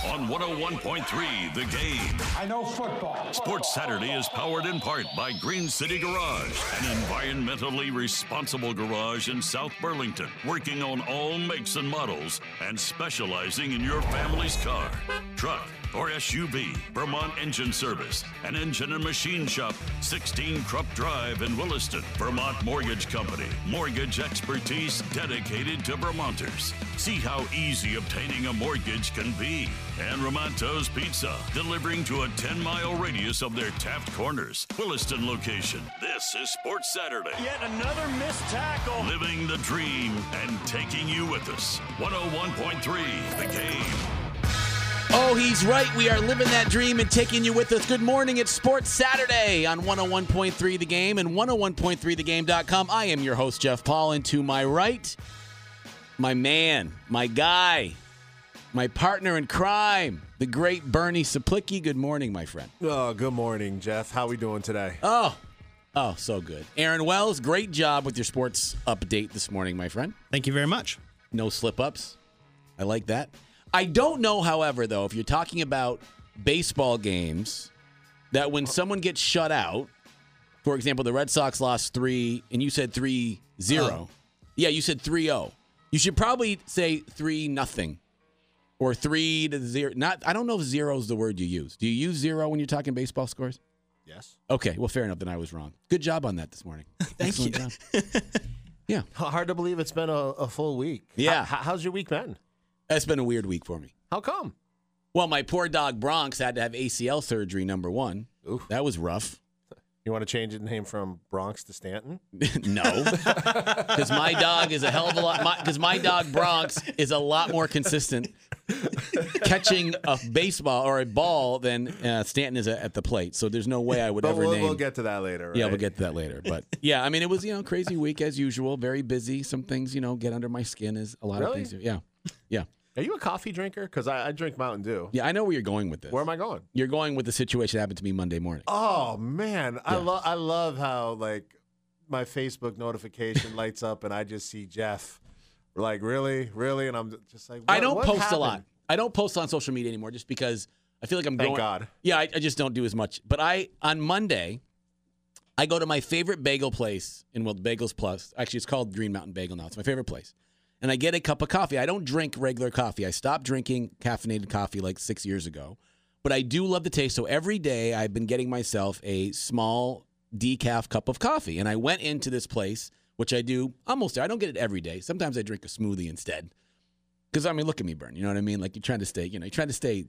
on 101.3 The Game. I know football. Sports Saturday is powered in part by Green City Garage, an environmentally responsible garage in South Burlington, working on all makes and models and specializing in your family's car, truck, or SUV. Vermont Engine Service, an engine and machine shop, 16 Krupp Drive in Williston. Vermont Mortgage Company, mortgage expertise dedicated to Vermonters. See how easy obtaining a mortgage can be. And Ramonto's Pizza, delivering to a 10-mile radius of their Taft Corners, Williston location. This is Sports Saturday. Yet another missed tackle. Living the dream and taking you with us. 101.3 The Game. Oh, he's right. We are living that dream and taking you with us. Good morning. It's Sports Saturday on 101.3 The Game and 101.3thegame.com. I am your host, Jeff Paul, and to my right, my man, my guy, my partner in crime, the great Bernie Saplicki. Good morning, my friend. Oh, good morning, Jeff. How we doing today? Oh, so good. Aaron Wells, great job with your sports update this morning, my friend. Thank you very much. No slip-ups. I like that. I don't know, however, though, if you're talking about baseball games, that when someone gets shut out, for example, the Red Sox lost 3, and you said 3-0. Oh. Yeah, you said 3-0. You should probably say 3-0 or 3-0. I don't know if 0 is the word you use. Do you use 0 when you're talking baseball scores? Yes. Okay, well, fair enough. Then I was wrong. Good job on that this morning. Thank you. Yeah. Hard to believe it's been a full week. Yeah. How's your week been? It's been a weird week for me. How come? Well, my poor dog Bronx had to have ACL surgery, number one. Oof. That was rough. You want to change the name from Bronx to Stanton? No. Because my dog is a hell of a lot. Because my dog Bronx is a lot more consistent catching a baseball or a ball than Stanton is at the plate. So there's no way I would ever name. We'll get to that later, right? Yeah, we'll get to that later. But yeah, I mean, it was, crazy week as usual. Very busy. Some things, get under my skin as a lot of things. Yeah. Yeah. Are you a coffee drinker? Because I drink Mountain Dew. Yeah, I know where you're going with this. Where am I going? You're going with the situation that happened to me Monday morning. Oh, man. I love how, my Facebook notification lights up and I just see Jeff. Really? And I'm just like, I don't post happened? a lot. I don't post on social media anymore just because I feel like I'm going. Thank God. Yeah, I just don't do as much. But on Monday, I go to my favorite bagel place in Bagels Plus. Actually, it's called Green Mountain Bagel now. It's my favorite place. And I get a cup of coffee. I don't drink regular coffee. I stopped drinking caffeinated coffee 6 years ago. But I do love the taste. So every day I've been getting myself a small decaf cup of coffee. And I went into this place, which I do almost. I don't get it every day. Sometimes I drink a smoothie instead. Because, look at me, Bern. You know what I mean? You're trying to stay, studly.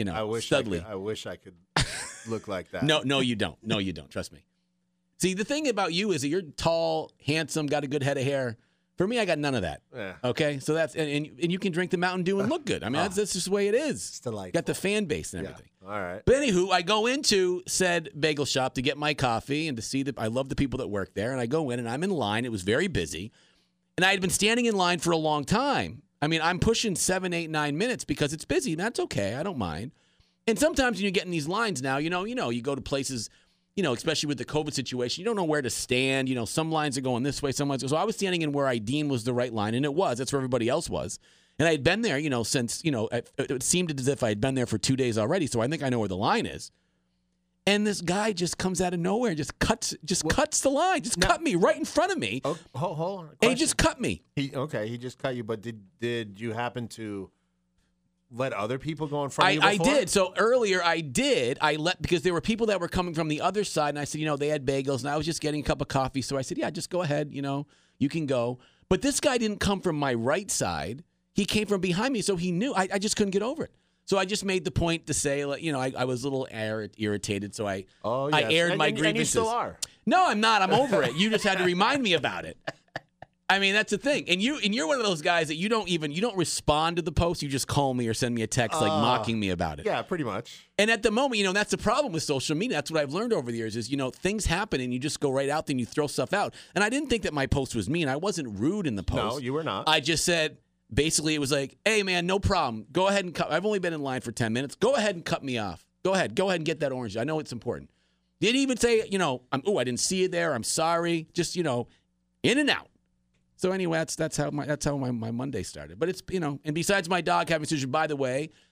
I wish I could look like that. No, you don't. No, you don't. Trust me. See, the thing about you is that you're tall, handsome, got a good head of hair. For me, I got none of that. Yeah. Okay? So that's, and you can drink the Mountain Dew and look good. That's just the way it is. It's delightful. Got the fan base and everything. All right. But anywho, I go into said bagel shop to get my coffee and to see I love the people that work there. And I go in and I'm in line. It was very busy. And I had been standing in line for a long time. I'm pushing 7, 8, 9 minutes because it's busy. That's okay. I don't mind. And sometimes when you get in these lines now, you go to places, especially with the COVID situation, you don't know where to stand. Some lines are going this way, some lines. So I was standing in where I deemed was the right line, and it was. That's where everybody else was. And I had been there, since, it seemed as if I had been there for 2 days already. So I think I know where the line is. And this guy just comes out of nowhere and just cuts the line, cut me right in front of me. Oh, hold on. And he just cut me. He just cut you. But did you happen to let other people go in front of you before? I did. So earlier I did. Because there were people that were coming from the other side, and I said, they had bagels, and I was just getting a cup of coffee. So I said, yeah, just go ahead. You can go. But this guy didn't come from my right side. He came from behind me, so he knew. I just couldn't get over it. So I just made the point to say, I was a little irritated, so I aired my grievances. And you still are. No, I'm not. I'm over it. You just had to remind me about it. That's the thing. And you're one of those guys that you don't respond to the post. You just call me or send me a text mocking me about it. Yeah, pretty much. And at the moment, that's the problem with social media. That's what I've learned over the years is, things happen and you just go right out there and you throw stuff out. And I didn't think that my post was mean. I wasn't rude in the post. No, you were not. I just said, basically, it was like, hey, man, no problem. Go ahead and cut. I've only been in line for 10 minutes. Go ahead and cut me off. Go ahead and get that orange. I know it's important. Didn't even say, I didn't see you there. I'm sorry. Just, in and out. So anyway, that's how my Monday started. But it's, and besides my dog having surgery, by the way,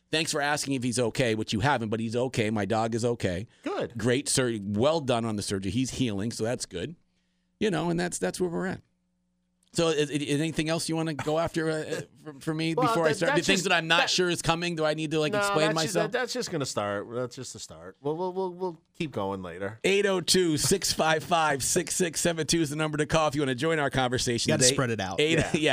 Thanks for asking if he's okay, which you haven't, but he's okay. My dog is okay. Good. Great surgery. Well done on the surgery. He's healing, so that's good. And that's where we're at. So is anything else you want to go after for me before I start? The things that I'm not sure is coming, do I need to explain myself? That's just going to start. That's just the start. We'll keep going later. 802-655-6672 is the number to call if you want to join our conversation. You got to spread it out.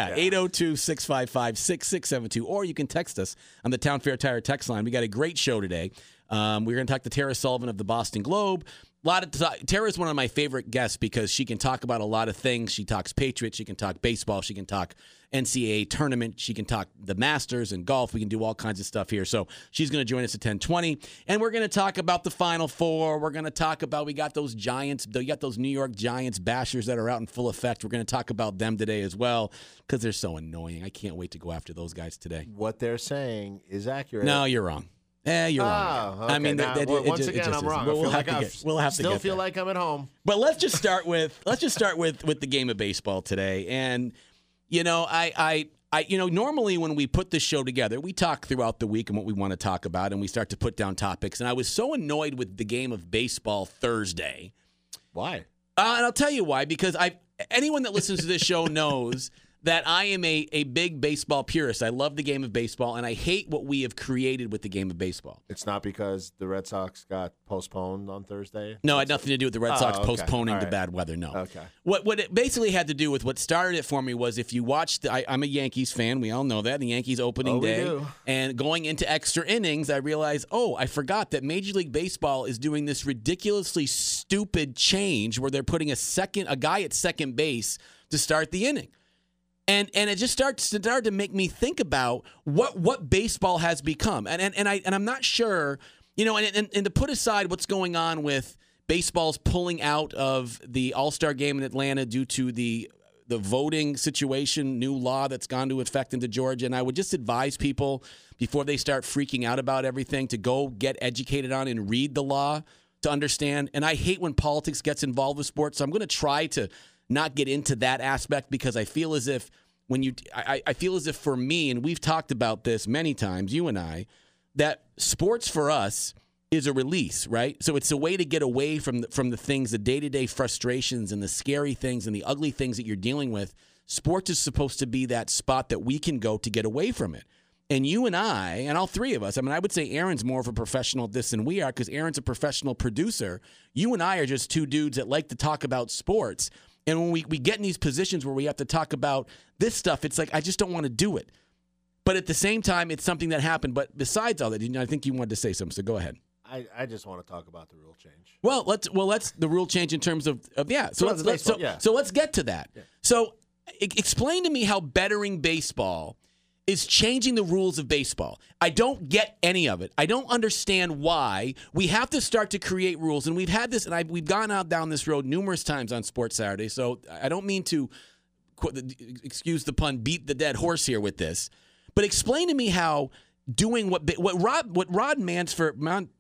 802-655-6672. Or you can text us on the Town Fair Tire text line. We got a great show today. We're going to talk to Tara Sullivan of the Boston Globe. Tara is one of my favorite guests because she can talk about a lot of things. She talks Patriots. She can talk baseball. She can talk NCAA tournament. She can talk the Masters and golf. We can do all kinds of stuff here. So she's going to join us at 10:20. And we're going to talk about the Final Four. We're going to talk about, we got those Giants. You got those New York Giants bashers that are out in full effect. We're going to talk about them today as well because they're so annoying. I can't wait to go after those guys today. What they're saying is accurate. No, you're wrong. You're wrong. Okay. I mean, once again, I'm wrong. We'll have to still feel like I'm at home. But let's just start with the game of baseball today. And I normally when we put this show together, we talk throughout the week and what we want to talk about, and we start to put down topics. And I was so annoyed with the game of baseball Thursday. Why? And I'll tell you why. Because anyone that listens to this show knows that I am a big baseball purist. I love the game of baseball, and I hate what we have created with the game of baseball. It's not because the Red Sox got postponed on Thursday? No, it had nothing to do with the Red Sox postponing the bad weather, no. Okay. What it basically had to do with, what started it for me was, if you watched, I'm a Yankees fan, we all know that, the Yankees opening day. Do. And going into extra innings, I realized, I forgot that Major League Baseball is doing this ridiculously stupid change where they're putting a guy at second base to start the inning. And it just started to make me think about what baseball has become. And I'm not sure, and to put aside what's going on with baseball's pulling out of the All-Star game in Atlanta due to the voting situation, new law that's gone into effect into Georgia. And I would just advise people before they start freaking out about everything to go get educated on and read the law to understand. And I hate when politics gets involved with sports. So I'm going to try to not get into that aspect, because I feel as if I feel as if for me, and we've talked about this many times, you and I, that sports for us is a release, right? So it's a way to get away from the things, the day-to-day frustrations and the scary things and the ugly things that you're dealing with. Sports is supposed to be that spot that we can go to get away from it. And you and I, and all three of us, I would say Aaron's more of a professional at this than we are, because Aaron's a professional producer. You and I are just two dudes that like to talk about sports. And when we get in these positions where we have to talk about this stuff, it's like, I just don't want to do it. But at the same time, it's something that happened. But besides all that, I think you wanted to say something, so go ahead. I just want to talk about the rule change. Well, let's the rule change in terms of yeah. So let's get to that. Yeah. So explain to me how bettering baseball is changing the rules of baseball. I don't get any of it. I don't understand why we have to start to create rules. And we've had this, and we've gone out down this road numerous times on Sports Saturday. So I don't mean to, excuse the pun, beat the dead horse here with this. But explain to me how doing what Rob Manfred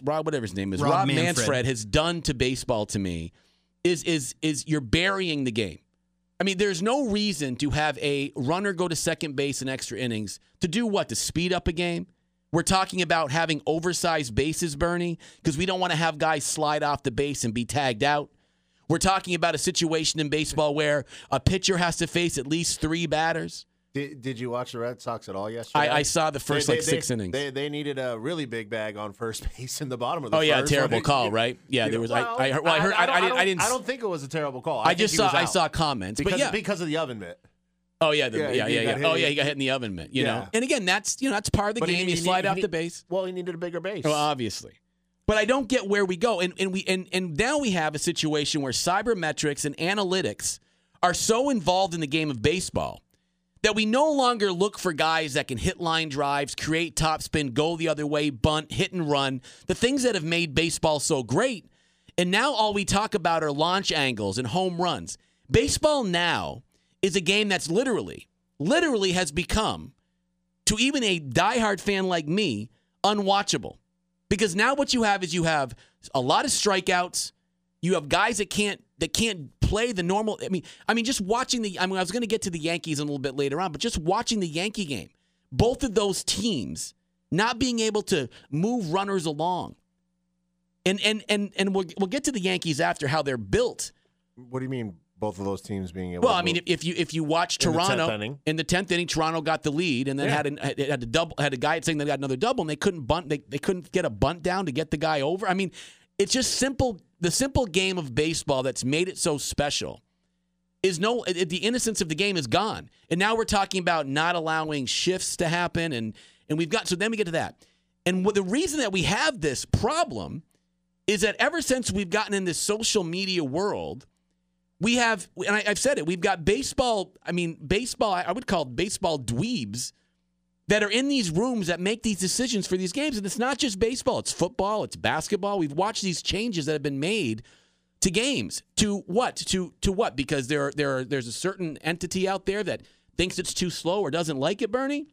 has done to baseball to me is you're burying the game. I mean, there's no reason to have a runner go to second base in extra innings to do what? To speed up a game? We're talking about having oversized bases, Bernie, because we don't want to have guys slide off the base and be tagged out. We're talking about a situation in baseball where a pitcher has to face at least 3 batters. Did you watch the Red Sox at all yesterday? I saw the first 6 innings. They needed a really big bag on first base in the bottom of the first. Oh yeah, terrible call, right? Yeah, there was. I don't think it was a terrible call. I saw comments, because of the oven mitt. Oh yeah, he got hit in the oven mitt. You know, and again, that's part of the game. You slide off the base. Well, he needed a bigger base. Well, obviously. But I don't get where we go, and now we have a situation where cybermetrics and analytics are so involved in the game of baseball that we no longer look for guys that can hit line drives, create topspin, go the other way, bunt, hit and run, the things that have made baseball so great. And now all we talk about are launch angles and home runs. Baseball now is a game that's literally has become, to even a diehard fan like me, unwatchable. Because now what you have is a lot of strikeouts. You have guys that can't play the normal. I mean, just watching I was going to get to the Yankees a little bit later on, but just watching the Yankee game, both of those teams not being able to move runners along. And we'll get to the Yankees after how they're built. What do you mean both of those teams being able Well, to I mean, if you watch Toronto in the 10th inning, Toronto got the lead and then had a guy saying they got another double and they couldn't bunt. They couldn't get a bunt down to get the guy over. I mean, it's just simple. The simple game of baseball that's made it so special is the innocence of the game is gone. And now we're talking about not allowing shifts to happen. And we've got, so then we get to that. And the reason that we have this problem is that ever since we've gotten in this social media world, we have, and I've said it, we've got baseball, I would call baseball dweebs that are in these rooms that make these decisions for these games. And it's not just baseball, it's football, it's basketball. We've watched these changes that have been made to games. To what? To what? Because there's a certain entity out there that thinks it's too slow or doesn't like it, Bernie?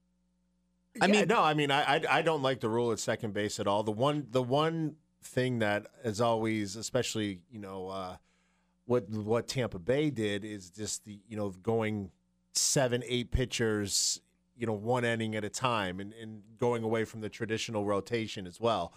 I don't like the rule at second base at all. The one thing that is always, especially, what Tampa Bay did is just the, going 7-8 pitchers, one inning at a time and going away from the traditional rotation as well.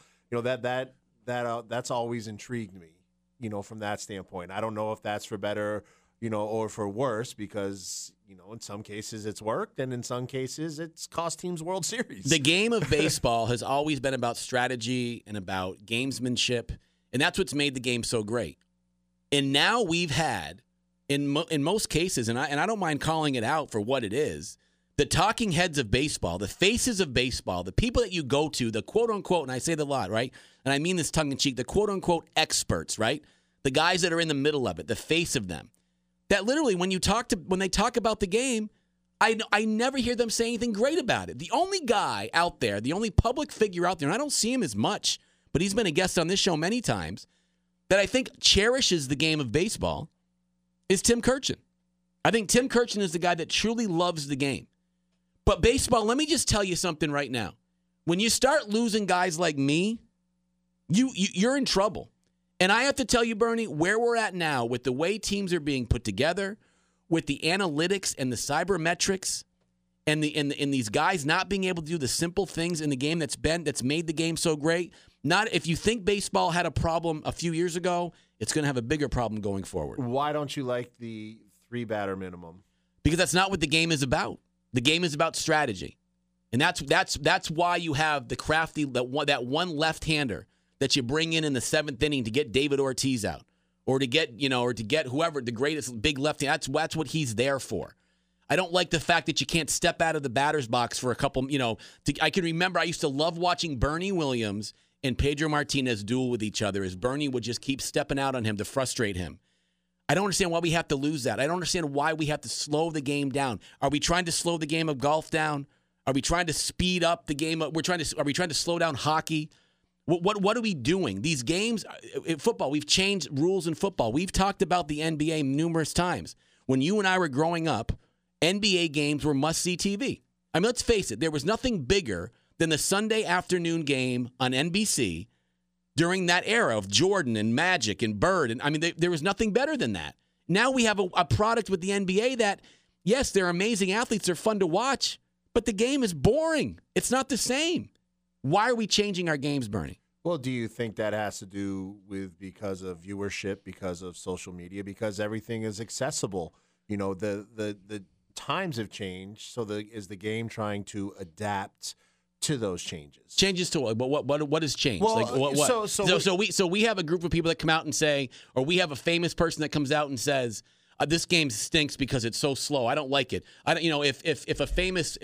That's always intrigued me, from that standpoint. I don't know if that's for better, or for worse, because, in some cases it's worked and in some cases it's cost teams World Series. The game of baseball has always been about strategy and about gamesmanship, and that's what's made the game so great. And now we've had, in most cases, and I don't mind calling it out for what it is, the talking heads of baseball, the faces of baseball, the people that you go to, the quote-unquote, and I say that a lot, right? And I mean this tongue-in-cheek, the quote-unquote experts, right? The guys that are in the middle of it, the face of them. That literally, when they talk about the game, I never hear them say anything great about it. The only guy out there, the only public figure out there, and I don't see him as much, but he's been a guest on this show many times, that I think cherishes the game of baseball is Tim Kurkjian. I think Tim Kurkjian is the guy that truly loves the game. But baseball, let me just tell you something right now. When you start losing guys like me, you're in trouble. And I have to tell you, Bernie, where we're at now with the way teams are being put together, with the analytics and the cybermetrics, and these guys not being able to do the simple things in the game that's made the game so great. Not if you think baseball had a problem a few years ago, it's going to have a bigger problem going forward. Why don't you like the 3-batter minimum? Because that's not what the game is about. The game is about strategy, and that's why you have the crafty that one left-hander that you bring in the 7th inning to get David Ortiz out, or to get whoever the greatest big lefty. That's what he's there for. I don't like the fact that you can't step out of the batter's box for a couple. I can remember I used to love watching Bernie Williams and Pedro Martinez duel with each other as Bernie would just keep stepping out on him to frustrate him. I don't understand why we have to lose that. I don't understand why we have to slow the game down. Are we trying to slow the game of golf down? Are we trying to speed up the game? Are we trying to slow down hockey? What are we doing? These games, in football, we've changed rules in football. We've talked about the NBA numerous times. When you and I were growing up, NBA games were must-see TV. I mean, let's face it, there was nothing bigger than the Sunday afternoon game on NBC during that era of Jordan and Magic and Bird. And I mean, there was nothing better than that. Now we have a product with the NBA that, yes, they're amazing athletes. They're fun to watch, but the game is boring. It's not the same. Why are we changing our games, Bernie? Well, do you think that has to do with because of viewership, because of social media, because everything is accessible? The times have changed, so is the game trying to adapt to those changes? Changes to what? But what has changed? Well, like what? So we have a group of people that come out and say, or we have a famous person that comes out and says, this game stinks because it's so slow. I don't like it. If a famous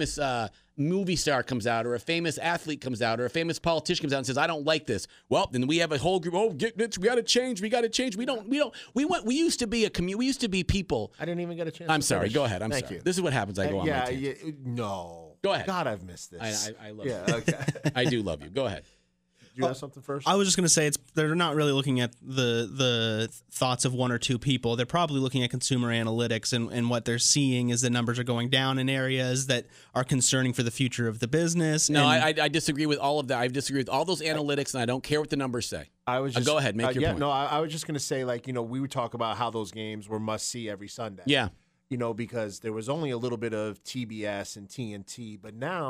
movie star comes out, or a famous athlete comes out, or a famous politician comes out and says, I don't like this. Well, then we have a whole group. Oh, we got to change. We got to change. We used to be we used to be people. I didn't even get a chance. I'm sorry. Finish. Go ahead. Thank sorry. you. This is what happens. I go on my tangent. No. Go ahead. God, I've missed this. I love you. Okay. I do love you. Go ahead. Do you have something first? I was just going to say they're not really looking at the thoughts of one or two people. They're probably looking at consumer analytics, and what they're seeing is the numbers are going down in areas that are concerning for the future of the business. No, I disagree with all of that. I disagree with all those analytics, and I don't care what the numbers say. Go ahead, make your point. No, I was just going to say, we would talk about how those games were must-see every Sunday. Yeah. Because there was only a little bit of TBS and TNT, but now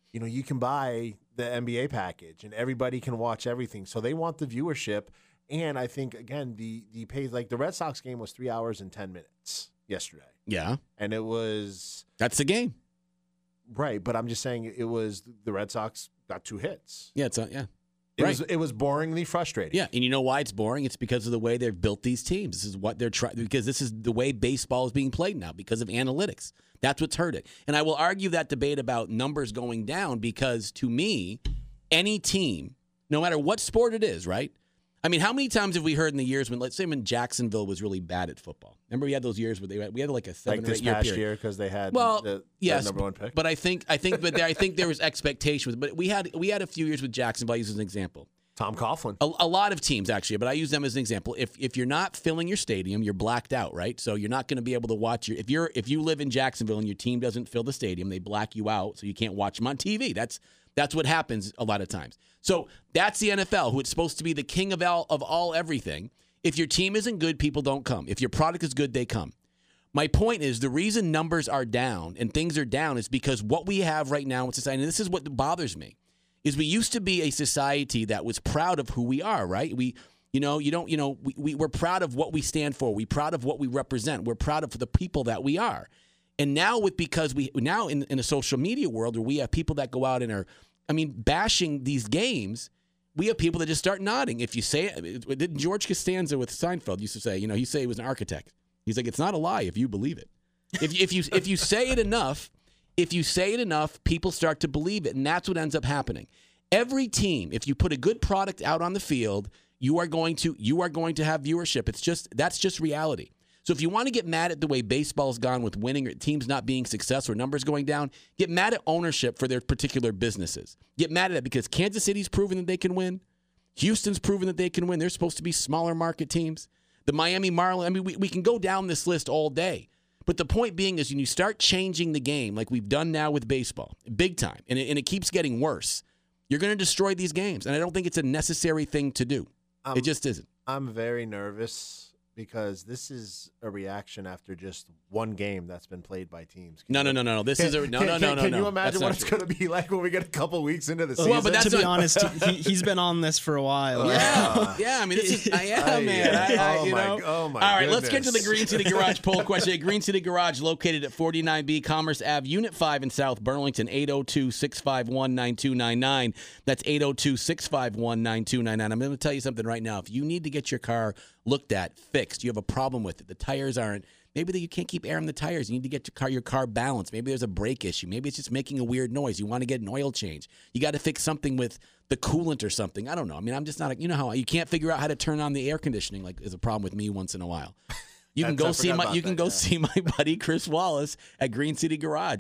you can buy the NBA package and everybody can watch everything. So they want the viewership. And I think, again, the pay, like the Red Sox game was 3 hours and 10 minutes yesterday. Yeah. And it was. That's the game. Right. But I'm just saying it was the Red Sox got 2 hits. Yeah. It was boringly frustrating. Yeah, and you know why it's boring? It's because of the way they've built these teams. This is what they're trying, because this is the way baseball is being played now because of analytics. That's what's hurt it. And I will argue that debate about numbers going down because, to me, any team, no matter what sport it is, right? I mean, how many times have we heard in the years when, let's say, when Jacksonville was really bad at football? Remember, we had those years where we had like a 7 or 8 year period. Year because they had the number 1 pick. But I think there was expectations. But we had a few years with Jacksonville. I use as an example. Tom Coughlin. A lot of teams, actually, but I use them as an example. If you're not filling your stadium, you're blacked out, right? So you're not going to be able to watch if you live in Jacksonville and your team doesn't fill the stadium, they black you out, so you can't watch them on TV. That's what happens a lot of times. So that's the NFL, who it's supposed to be the king of all everything. If your team isn't good, people don't come. If your product is good, they come. My point is, the reason numbers are down and things are down is because what we have right now in society, and this is what bothers me, is we used to be a society that was proud of who we are, right? We're proud of what we stand for. We're proud of what we represent. We're proud of the people that we are. And now because we in a social media world where we have people that go out and are, bashing these games, we have people that just start nodding. If you say it, didn't George Costanza with Seinfeld used to say, he said he was an architect. He's like, it's not a lie if you believe it. If you say it enough, people start to believe it, and that's what ends up happening. Every team, if you put a good product out on the field, you are going to have viewership. That's just reality. So if you want to get mad at the way baseball's gone with winning or teams not being successful or numbers going down, get mad at ownership for their particular businesses. Get mad at it because Kansas City's proven that they can win. Houston's proven that they can win. They're supposed to be smaller market teams. The Miami Marlins, we can go down this list all day. But the point being is when you start changing the game like we've done now with baseball, big time, and it keeps getting worse, you're going to destroy these games. And I don't think it's a necessary thing to do. It just isn't. I'm very nervous because this is a reaction after just one game that's been played by teams. No. This is no. Can you imagine what it's going to be like when we get a couple weeks into the season? Well, but to be honest, he's been on this for a while. Yeah. This is man. Oh my! All right, goodness. let's get to the Green City Garage poll question. Green City Garage, located at 49B Commerce Ave, Unit 5 in South Burlington. 802-651-9299. That's 802-651-9299. I'm going to tell you something right now. If you need to get your car looked at, fixed, you have a problem with it, the tires aren't, maybe you can't keep airing the tires, you need to get your car balanced, maybe there's a brake issue, maybe it's just making a weird noise, you want to get an oil change, you got to fix something with the coolant or something, I don't know, I'm just not, how you can't figure out how to turn on the air conditioning, like is a problem with me once in a while. You can go see my buddy Chris Wallace at Green City Garage,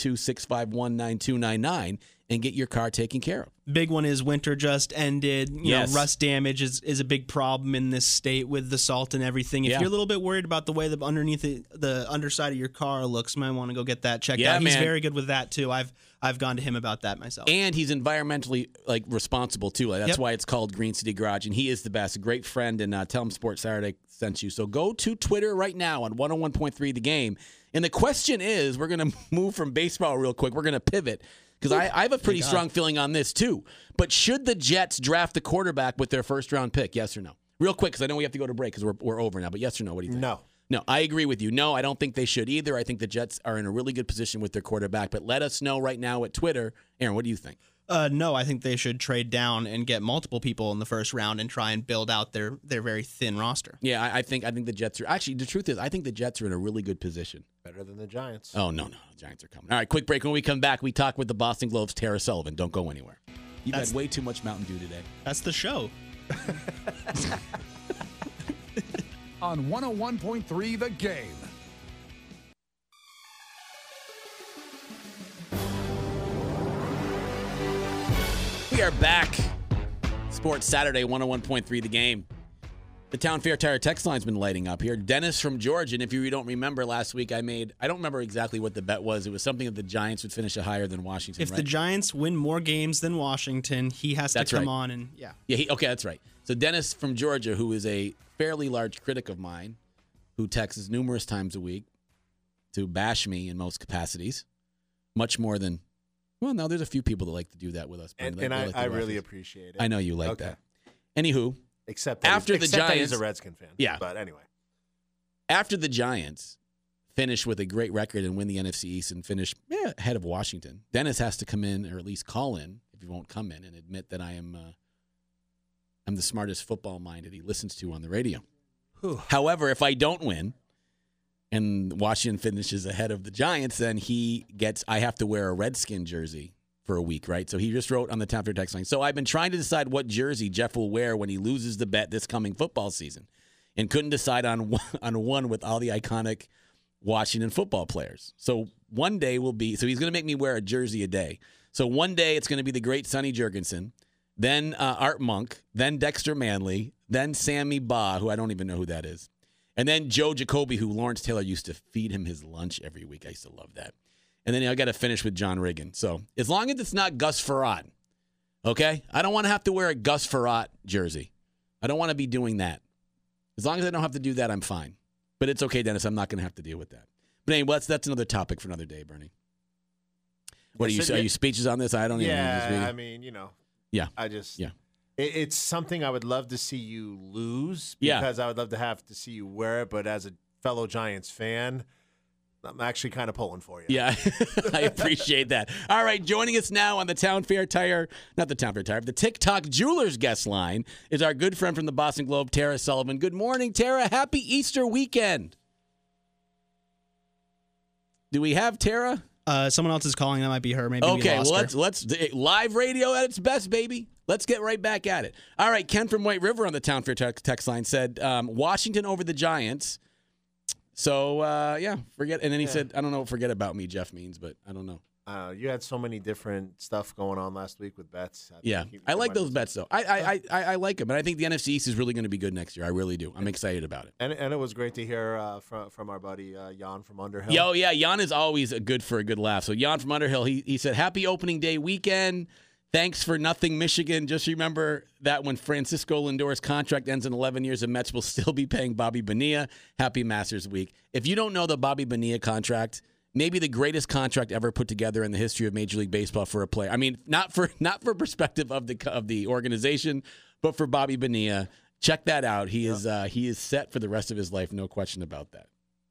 802-651-9299, and get your car taken care of. Big one is winter just ended. You know, rust damage is a big problem in this state with the salt and everything. If you're a little bit worried about the way the underside of your car looks, you might want to go get that checked out. He's very good with that too. I've gone to him about that myself. And he's environmentally responsible too. That's why it's called Green City Garage, and he is the best. A great friend, and tell him Sports Saturday sent you. So go to Twitter right now on 101.3 The Game. And the question is, we're going to move from baseball real quick. We're going to pivot. Because I have a pretty strong feeling on this, too. But should the Jets draft the quarterback with their first-round pick, yes or no? Real quick, because I know we have to go to break because we're over now. But yes or no, what do you think? No. No, I agree with you. No, I don't think they should either. I think the Jets are in a really good position with their quarterback. But let us know right now at Twitter. Aaron, what do you think? No, I think they should trade down and get multiple people in the first round and try and build out their very thin roster. Yeah, I think the Jets are – actually, the truth is I think the Jets are in a really good position. Better than the Giants. Oh, no. The Giants are coming. All right, quick break. When we come back, we talk with the Boston Globe's Tara Sullivan. Don't go anywhere. You've had way too much Mountain Dew today. That's the show. On 101.3 The Game. We are back. Sports Saturday, 101.3 The Game. The Town Fair Tire text line's been lighting up here. Dennis from Georgia, and if you don't remember last week, I don't remember exactly what the bet was. It was something that the Giants would finish higher than Washington, If the Giants win more games than Washington, he has to come on and, okay, that's right. So Dennis from Georgia, who is a fairly large critic of mine, who texts numerous times a week to bash me in most capacities, much more than Well, no, there's a few people that like to do that with us. And They like I the really Rockies. appreciate it. I know you like Okay. that. Anywho, Except that After the except that Giants- he's a Redskin fan. Yeah. But anyway. after the Giants finish with a great record and win the NFC East and finish ahead of Washington, Dennis has to come in, or at least call in, if he won't come in, and admit that I'm the smartest football mind that he listens to on the radio. Whew. However, if I don't win and Washington finishes ahead of the Giants, then I have to wear a Redskin jersey for a week, right? So he just wrote on the Town Fair text line. So I've been trying to decide what jersey Jeff will wear when he loses the bet this coming football season, and couldn't decide on one with all the iconic Washington football players. So one day he's going to make me wear a jersey a day. So one day it's going to be the great Sonny Jurgensen, then Art Monk, then Dexter Manley, then Sammy Baugh, who I don't even know who that is, and then Joe Jacoby, who Lawrence Taylor used to feed him his lunch every week. I used to love that. And then I got to finish with John Riggin. So as long as it's not Gus Frerotte, okay? I don't want to have to wear a Gus Frerotte jersey. I don't want to be doing that. As long as I don't have to do that, I'm fine. But it's okay, Dennis. I'm not going to have to deal with that. But anyway, that's another topic for another day, Bernie. What are you speeches on this? I don't even know. Yeah, I mean, Yeah. I just Yeah. It's something I would love to see you lose Yeah. because I would love to have to see you wear it. But as a fellow Giants fan, I'm actually kind of pulling for you. Yeah, I appreciate that. All right, joining us now on the the TikTok Jewelers guest line is our good friend from the Boston Globe, Tara Sullivan. Good morning, Tara. Happy Easter weekend. Do we have Tara? Someone else is calling. That might be her. Maybe Okay, we lost well, her. let's live radio at its best, baby. Let's get right back at it. All right, Ken from White River on the Town Fair text line said Washington over the Giants. So, forget. And then he said, I don't know what forget about me Jeff means, but I don't know. You had so many different stuff going on last week with bets. I like those bets, though. I like them, and I think the NFC East is really going to be good next year. I really do. I'm excited about it. And it was great to hear from our buddy Jan from Underhill. Yo, yeah, Jan is always good for a good laugh. So Jan from Underhill, he said, happy opening day weekend. Thanks for nothing, Michigan. Just remember that when Francisco Lindor's contract ends in 11 years, the Mets will still be paying Bobby Bonilla. Happy Masters Week. If you don't know the Bobby Bonilla contract, maybe the greatest contract ever put together in the history of Major League Baseball for a player. I mean, not for perspective of the organization, but for Bobby Bonilla. Check that out. He is set for the rest of his life. No question about that.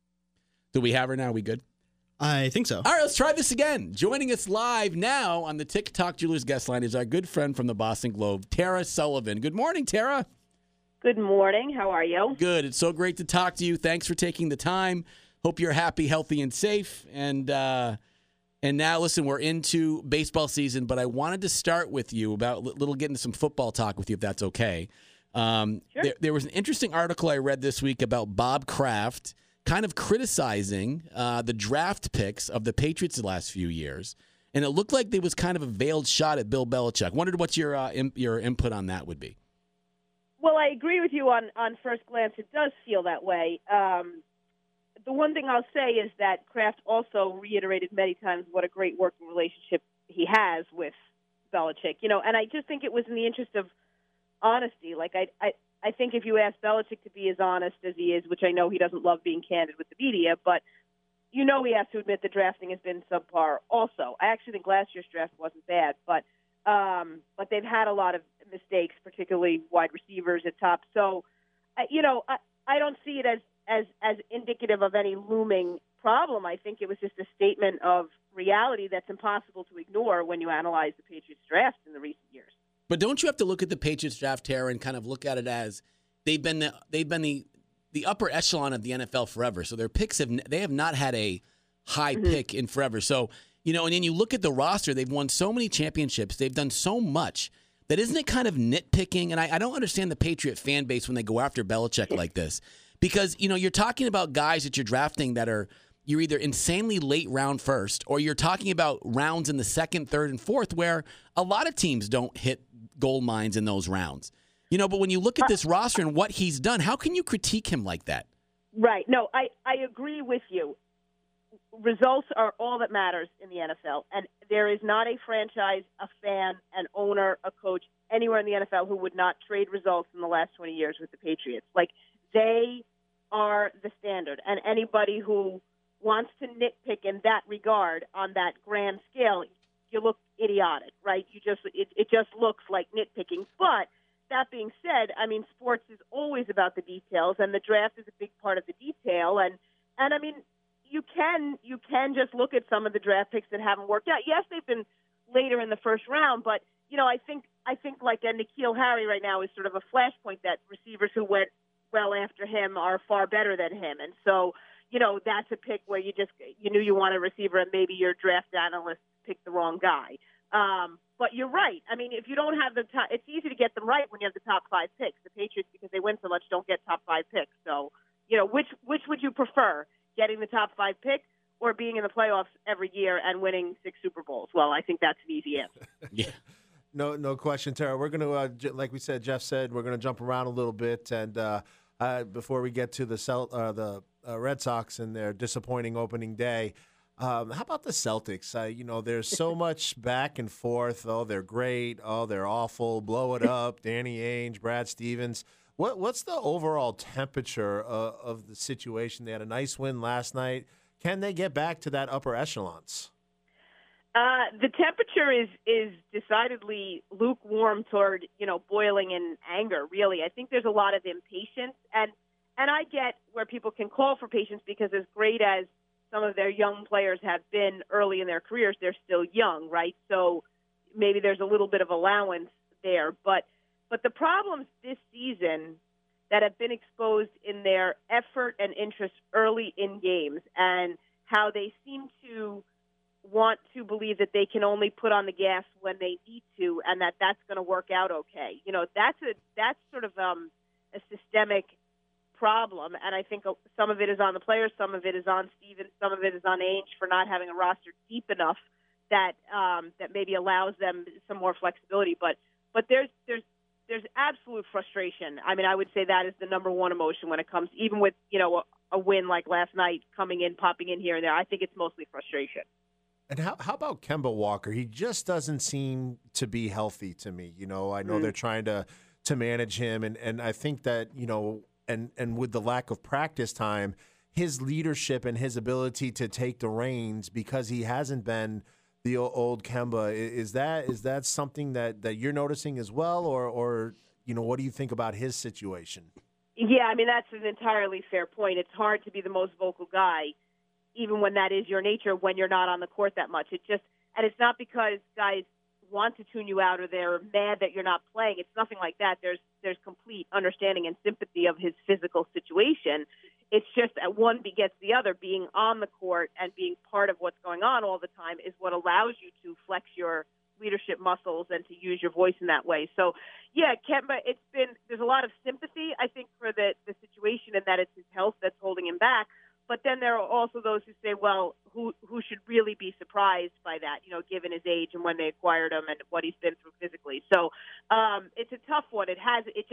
Do we have her now? Are we good? I think so. All right, let's try this again. Joining us live now on the TikTok Jewelers guest line is our good friend from the Boston Globe, Tara Sullivan. Good morning, Tara. Good morning. How are you? Good. It's so great to talk to you. Thanks for taking the time. Hope you're happy, healthy, and safe. And now, listen, we're into baseball season, but I wanted to start with you about get into some football talk with you, if that's okay. Sure. There was an interesting article I read this week about Bob Kraft kind of criticizing the draft picks of the Patriots the last few years, and it looked like there was kind of a veiled shot at Bill Belichick. Wondered what your input on that would be. Well, I agree with you on first glance. It does feel that way. The one thing I'll say is that Kraft also reiterated many times what a great working relationship he has with Belichick. And I just think it was in the interest of honesty. Like I think if you ask Belichick to be as honest as he is, which I know he doesn't love being candid with the media, but he has to admit the drafting has been subpar also. I actually think last year's draft wasn't bad, but they've had a lot of mistakes, particularly wide receivers at top. So, I don't see it as indicative of any looming problem. I think it was just a statement of reality that's impossible to ignore when you analyze the Patriots draft in the recent years. But don't you have to look at the Patriots draft, Tara, and kind of look at it as they've been the upper echelon of the NFL forever. So their picks they have not had a high pick in forever. So, and then you look at the roster, they've won so many championships, they've done so much that isn't it kind of nitpicking? And I don't understand the Patriot fan base when they go after Belichick like this. Because, you're talking about guys that you're drafting that you're either insanely late round first, or you're talking about rounds in the second, third, and fourth where a lot of teams don't hit gold mines in those rounds. But when you look at this roster and what he's done, how can you critique him like that? Right. No, I agree with you. Results are all that matters in the NFL. And there is not a franchise, a fan, an owner, a coach anywhere in the NFL who would not trade results in the last 20 years with the Patriots. Like, they are the standard. And anybody who wants to nitpick in that regard on that grand scale, you look idiotic, right? It just looks like nitpicking. But that being said, I mean, sports is always about the details, and the draft is a big part of the detail. And I mean, you can just look at some of the draft picks that haven't worked out. Yes, they've been later in the first round, but I think like a N'Keal Harry right now is sort of a flashpoint that receivers who went well after him are far better than him, and so that's a pick where you knew you want a receiver, and maybe your draft analyst picked the wrong guy. But you're right. I mean, if you don't have the top, it's easy to get them right when you have the top 5 picks. The Patriots, because they win so much, don't get top 5 picks. So, which would you prefer, getting the top 5 pick or being in the playoffs every year and winning 6 Super Bowls? Well, I think that's an easy answer. Yeah. No question, Tara. We're going to, like we said, Jeff said, we're going to jump around a little bit. And before we get to the Red Sox and their disappointing opening day, how about the Celtics? There's so much back and forth. Oh, they're great. Oh, they're awful. Blow it up. Danny Ainge, Brad Stevens. What's the overall temperature of the situation? They had a nice win last night. Can they get back to that upper echelons? The temperature is decidedly lukewarm toward, boiling in anger, really. I think there's a lot of impatience. And I get where people can call for patience, because as great as some of their young players have been early in their careers, they're still young, right? So maybe there's a little bit of allowance there. But the problems this season that have been exposed in their effort and interest early in games, and how they seem to want to believe that they can only put on the gas when they need to, and that's going to work out okay. That's sort of a systemic problem, and I think some of it is on the players, some of it is on Stevens, some of it is on Ainge for not having a roster deep enough that maybe allows them some more flexibility. But there's absolute frustration. I mean, I would say that is the number one emotion when it comes, even with a win like last night, coming in, popping in here and there. I think it's mostly frustration. And how about Kemba Walker? He just doesn't seem to be healthy to me. I know they're trying to manage him, and I think that and with the lack of practice time, his leadership and his ability to take the reins, because he hasn't been the old Kemba, is that something that you're noticing as well, or what do you think about his situation? Yeah, I mean, that's an entirely fair point. It's hard to be the most vocal guy, even when that is your nature, when you're not on the court that much. And it's not because guys want to tune you out or they're mad that you're not playing. It's nothing like that. There's complete understanding and sympathy of his physical situation. It's just that one begets the other. Being on the court and being part of what's going on all the time is what allows you to flex your leadership muscles and to use your voice in that way. So, yeah, Kemba, there's a lot of sympathy, I think, for the situation, and that it's his health that's holding him back. But then there are also those who say, well, who should really be surprised by that, given his age and when they acquired him and what he's been through physically. So it's a tough one. It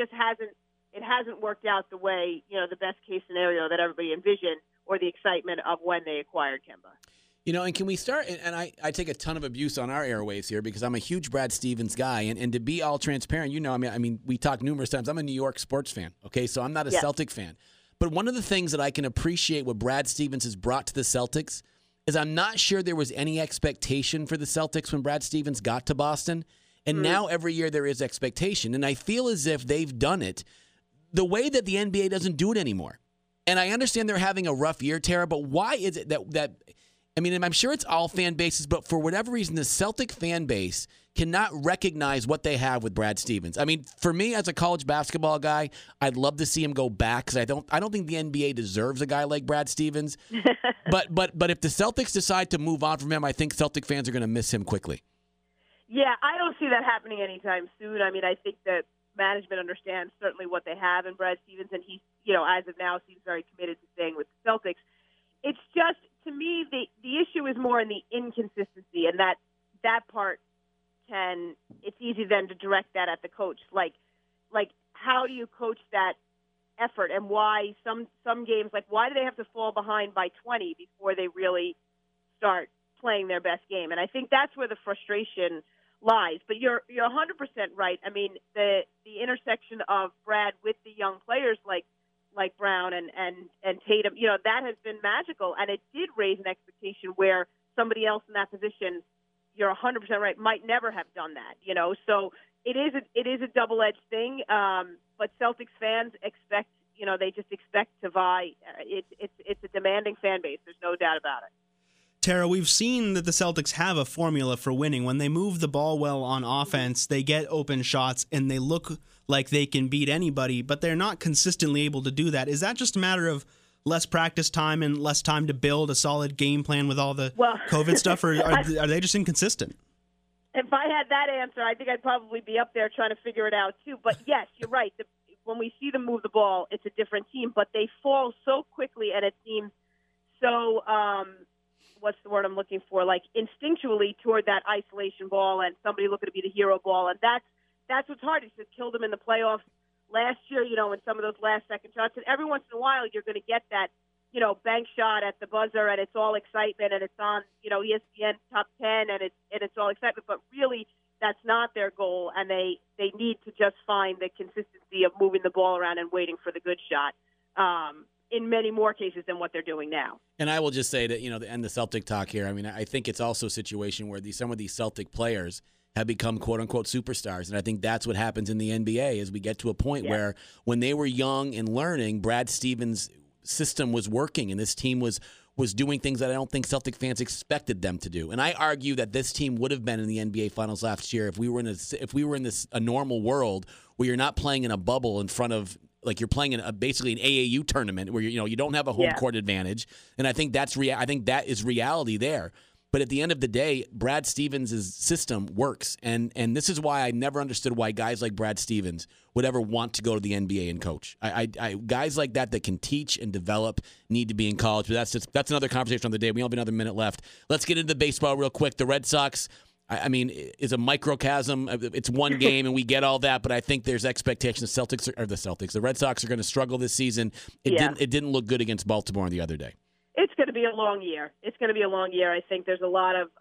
hasn't worked out the way, the best case scenario that everybody envisioned, or the excitement of when they acquired Kemba. And can we start, and I take a ton of abuse on our airwaves here because I'm a huge Brad Stevens guy, and to be all transparent, I mean, we talked numerous times. I'm a New York sports fan, okay? So I'm not a Celtic fan. But one of the things that I can appreciate what Brad Stevens has brought to the Celtics is I'm not sure there was any expectation for the Celtics when Brad Stevens got to Boston. And now every year there is expectation. And I feel as if they've done it the way that the NBA doesn't do it anymore. And I understand they're having a rough year, Tara, but why is it that I mean, I'm sure it's all fan bases, but for whatever reason, the Celtic fan base cannot recognize what they have with Brad Stevens. I mean, for me as a college basketball guy, I'd love to see him go back because I don't think the NBA deserves a guy like Brad Stevens. but if the Celtics decide to move on from him, I think Celtic fans are going to miss him quickly. Yeah, I don't see that happening anytime soon. I mean, I think that management understands certainly what they have in Brad Stevens, and he, as of now, seems very committed to staying with the Celtics. It's just, to me, the issue is more in the inconsistency, and that part it's easy then to direct that at the coach. Like how do you coach that effort, and why some games, like why do they have to fall behind by 20 before they really start playing their best game? And I think that's where the frustration lies. But you're 100% right. I mean, the intersection of Brad with the young players like Brown and Tatum, that has been magical, and it did raise an expectation where somebody else in that position, you're 100% right, might never have done that. So it is a double-edged thing. But Celtics fans expect, they just expect to vie. It's a demanding fan base. There's no doubt about it. Tara, we've seen that the Celtics have a formula for winning. When they move the ball well on offense, they get open shots and they look like they can beat anybody, but they're not consistently able to do that. Is that just a matter of less practice time and less time to build a solid game plan with all the COVID stuff, or are they just inconsistent? If I had that answer, I think I'd probably be up there trying to figure it out too. But yes, you're right. When we see them move the ball, it's a different team, but they fall so quickly, and it seems so what's the word I'm looking for? Like instinctually toward that isolation ball and somebody looking to be the hero ball, and that's what's hard. It's just killed them in the playoffs last year, in some of those last-second shots. And every once in a while, you're going to get that, bank shot at the buzzer, and it's all excitement, and it's on, ESPN top 10, and it's all excitement. But really, that's not their goal, and they need to just find the consistency of moving the ball around and waiting for the good shot. In many more cases than what they're doing now. And I will just say that, to end the Celtic talk here, I mean, I think it's also a situation where some of these Celtic players have become quote-unquote superstars, and I think that's what happens in the NBA as we get to a point where when they were young and learning, Brad Stevens' system was working, and this team was doing things that I don't think Celtic fans expected them to do. And I argue that this team would have been in the NBA Finals last year if we were in a normal world where you're not playing in a bubble in front of, like, you're playing in basically an AAU tournament where you don't have a home court advantage, and I think that is reality there. But at the end of the day, Brad Stevens' system works, and this is why I never understood why guys like Brad Stevens would ever want to go to the NBA and coach. Guys like that can teach and develop need to be in college. But that's another conversation on the day. We only have another minute left. Let's get into the baseball real quick. The Red Sox, I mean, is a microcosm. It's one game, and we get all that. But I think there's expectations. The Red Sox are going to struggle this season. It didn't look good against Baltimore the other day. It's going to be a long year. I think there's a lot of,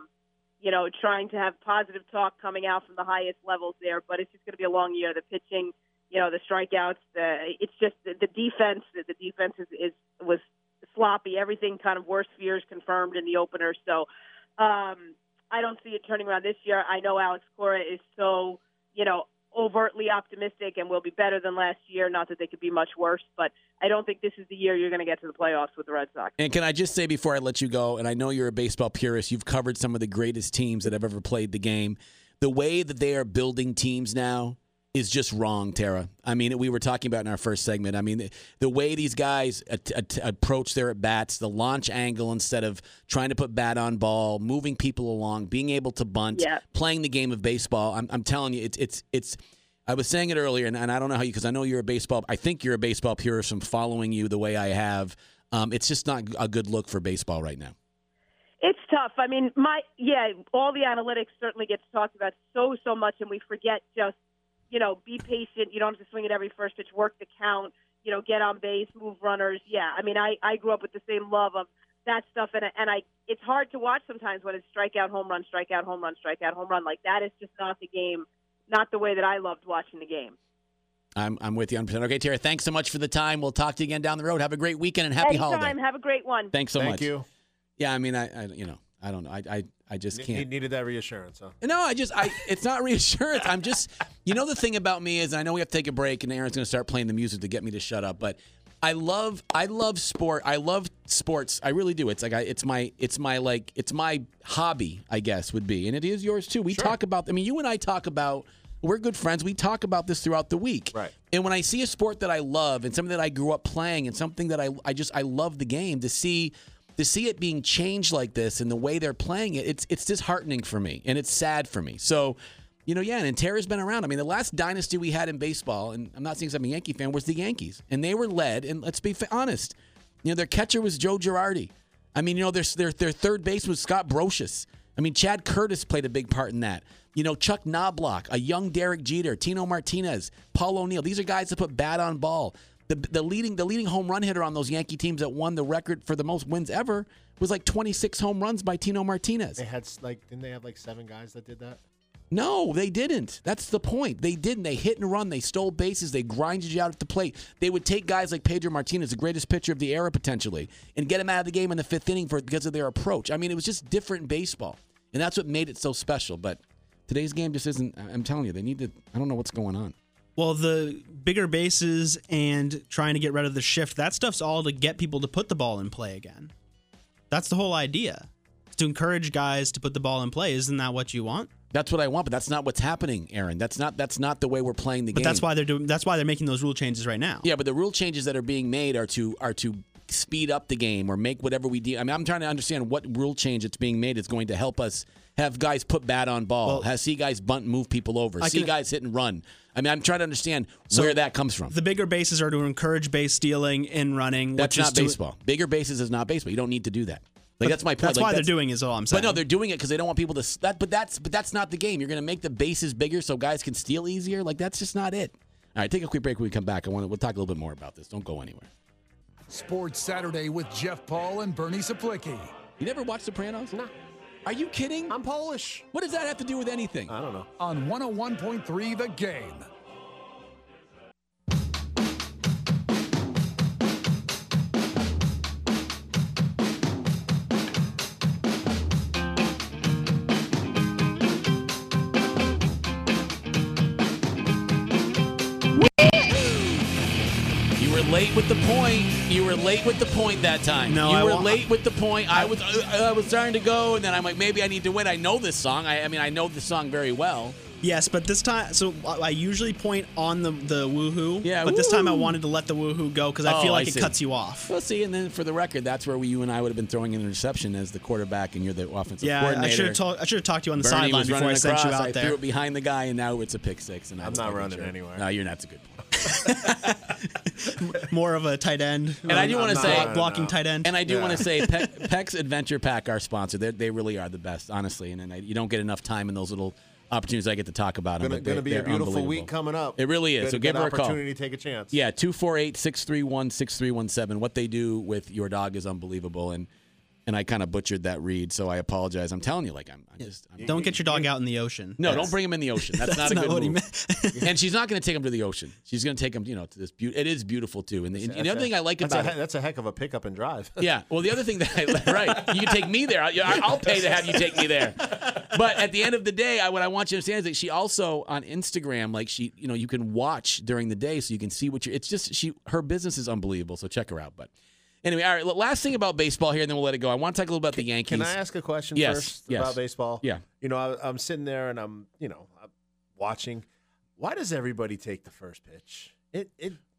trying to have positive talk coming out from the highest levels there, but it's just going to be a long year. The pitching, the strikeouts, it's just the defense. The defense was sloppy. Everything kind of worst fears confirmed in the opener. So I don't see it turning around this year. I know Alex Cora is so, overtly optimistic and will be better than last year. Not that they could be much worse, but I don't think this is the year you're going to get to the playoffs with the Red Sox. And can I just say before I let you go, and I know you're a baseball purist, you've covered some of the greatest teams that have ever played the game. The way that they are building teams now is just wrong, Tara. I mean, we were talking about in our first segment. I mean, the way these guys approach their at-bats, the launch angle instead of trying to put bat on ball, moving people along, being able to bunt, playing the game of baseball. I'm telling you, it's. I was saying it earlier, and I don't know how you, because I know I think you're a baseball purist from following you the way I have. It's just not a good look for baseball right now. It's tough. I mean, all the analytics certainly gets talked about so much, and we forget just, be patient. You don't have to swing at every first pitch, work the count, get on base, move runners. Yeah, I mean, I grew up with the same love of that stuff, and it's hard to watch sometimes when it's strikeout, home run, strikeout, home run, strikeout, home run. Like, that is just not the game, not the way that I loved watching the game. I'm with you 100%. Okay, Tara, thanks so much for the time. We'll talk to you again down the road. Have a great weekend and happy holiday. Anytime. Have a great one. Thanks so much. Thank you. Yeah, I mean, I don't know. I just can't. Needed that reassurance, huh? No, it's not reassurance. I'm just, the thing about me is I know we have to take a break and Aaron's going to start playing the music to get me to shut up, but I love sport. I love sports. I really do. It's like it's my hobby, I guess, would be. And it is yours too. We talk about, you and I talk about, we're good friends. We talk about this throughout the week. Right. And when I see a sport that I love and something that I grew up playing and something that I love the game, to see it being changed like this and the way they're playing it, it's disheartening for me and it's sad for me. So, and Tara's been around. I mean, the last dynasty we had in baseball, and I'm not saying I'm a Yankee fan, was the Yankees. And they were led, and let's be honest, their catcher was Joe Girardi. I mean, their third base was Scott Brocious. I mean, Chad Curtis played a big part in that. Chuck Knobloch, a young Derek Jeter, Tino Martinez, Paul O'Neill. These are guys that put bat on ball. The leading home run hitter on those Yankee teams that won the record for the most wins ever was like 26 home runs by Tino Martinez. They had didn't they have 7 guys that did that? No, they didn't. That's the point. They didn't. They hit and run. They stole bases. They grinded you out at the plate. They would take guys like Pedro Martinez, the greatest pitcher of the era potentially, and get him out of the game in the 5th inning because of their approach. I mean, it was just different baseball. And that's what made it so special. But today's game just isn't. I'm telling you, they need to. I don't know what's going on. Well, the bigger bases and trying to get rid of the shift, that stuff's all to get people to put the ball in play again. That's the whole idea. To encourage guys to put the ball in play. Isn't that what you want? That's what I want, but that's not what's happening, Aaron. That's not the way we're playing the game. But that's why they're making those rule changes right now. Yeah, but the rule changes that are being made are to speed up the game or make whatever we do. I mean, I'm trying to understand what rule change that's being made is going to help us have guys put bat on ball, see guys bunt and move people over, see guys hit and run. I mean, I'm trying to understand where that comes from. The bigger bases are to encourage base stealing and running. That's not baseball. Bigger bases is not baseball. You don't need to do that. That's my point. That's why they're doing is all I'm saying. But no, they're doing it because they don't want people to. But that's not the game. You're going to make the bases bigger so guys can steal easier. That's just not it. All right, take a quick break when we come back. We'll talk a little bit more about this. Don't go anywhere. Sports Saturday with Jeff Paul and Bernie Saplicki. You never watched Sopranos? No. Are you kidding? I'm Polish. What does that have to do with anything? I don't know. On 101.3 The Game. Late with the point. You were late with the point that time. No, you were late with the point. I was starting to go, and then I'm like, maybe I need to win. I know this song. I mean, I know the song very well. Yes, but this time, so I usually point on the woohoo. Yeah, but this time I wanted to let the woohoo go because I feel like it cuts you off. Well, see, and then for the record, that's where you and I would have been throwing an interception as the quarterback, and you're the offensive coordinator. I should have talked to you on the Bernie sideline was before I sent you out I there. threw it behind the guy, and now it's a pick six. And I'm not running anywhere. No, you're not. That's a good point. More of a tight end. And I do want to say blocking tight end. And I do want to say Peck's Adventure Pack, our sponsor, they really are the best, honestly. And you don't get enough time in those little opportunities I get to talk about them. It's going to be a beautiful week coming up. It really is. So give her a call. Opportunity to take a chance. Yeah, 248-631-6317. What they do with your dog is unbelievable. And I kind of butchered that read, so I apologize. I'm telling you, I'm don't get your dog out in the ocean. No, don't bring him in the ocean. That's not a good what move. He meant. And she's not going to take him to the ocean. She's going to take him, to this beauty. It is beautiful too. And the other thing I like about it, that's a heck of a pickup and drive. Yeah. Well, the other thing that right, you can take me there. I'll pay to have you take me there. But at the end of the day, what I want you to understand is that she also on Instagram, you can watch during the day, so you can see what you're. It's just her business is unbelievable. So check her out. But. Anyway, all right, last thing about baseball here, and then we'll let it go. I want to talk a little about the Yankees. Can I ask a question first about baseball? Yeah. I'm sitting there and I'm watching. Why does everybody take the first pitch? If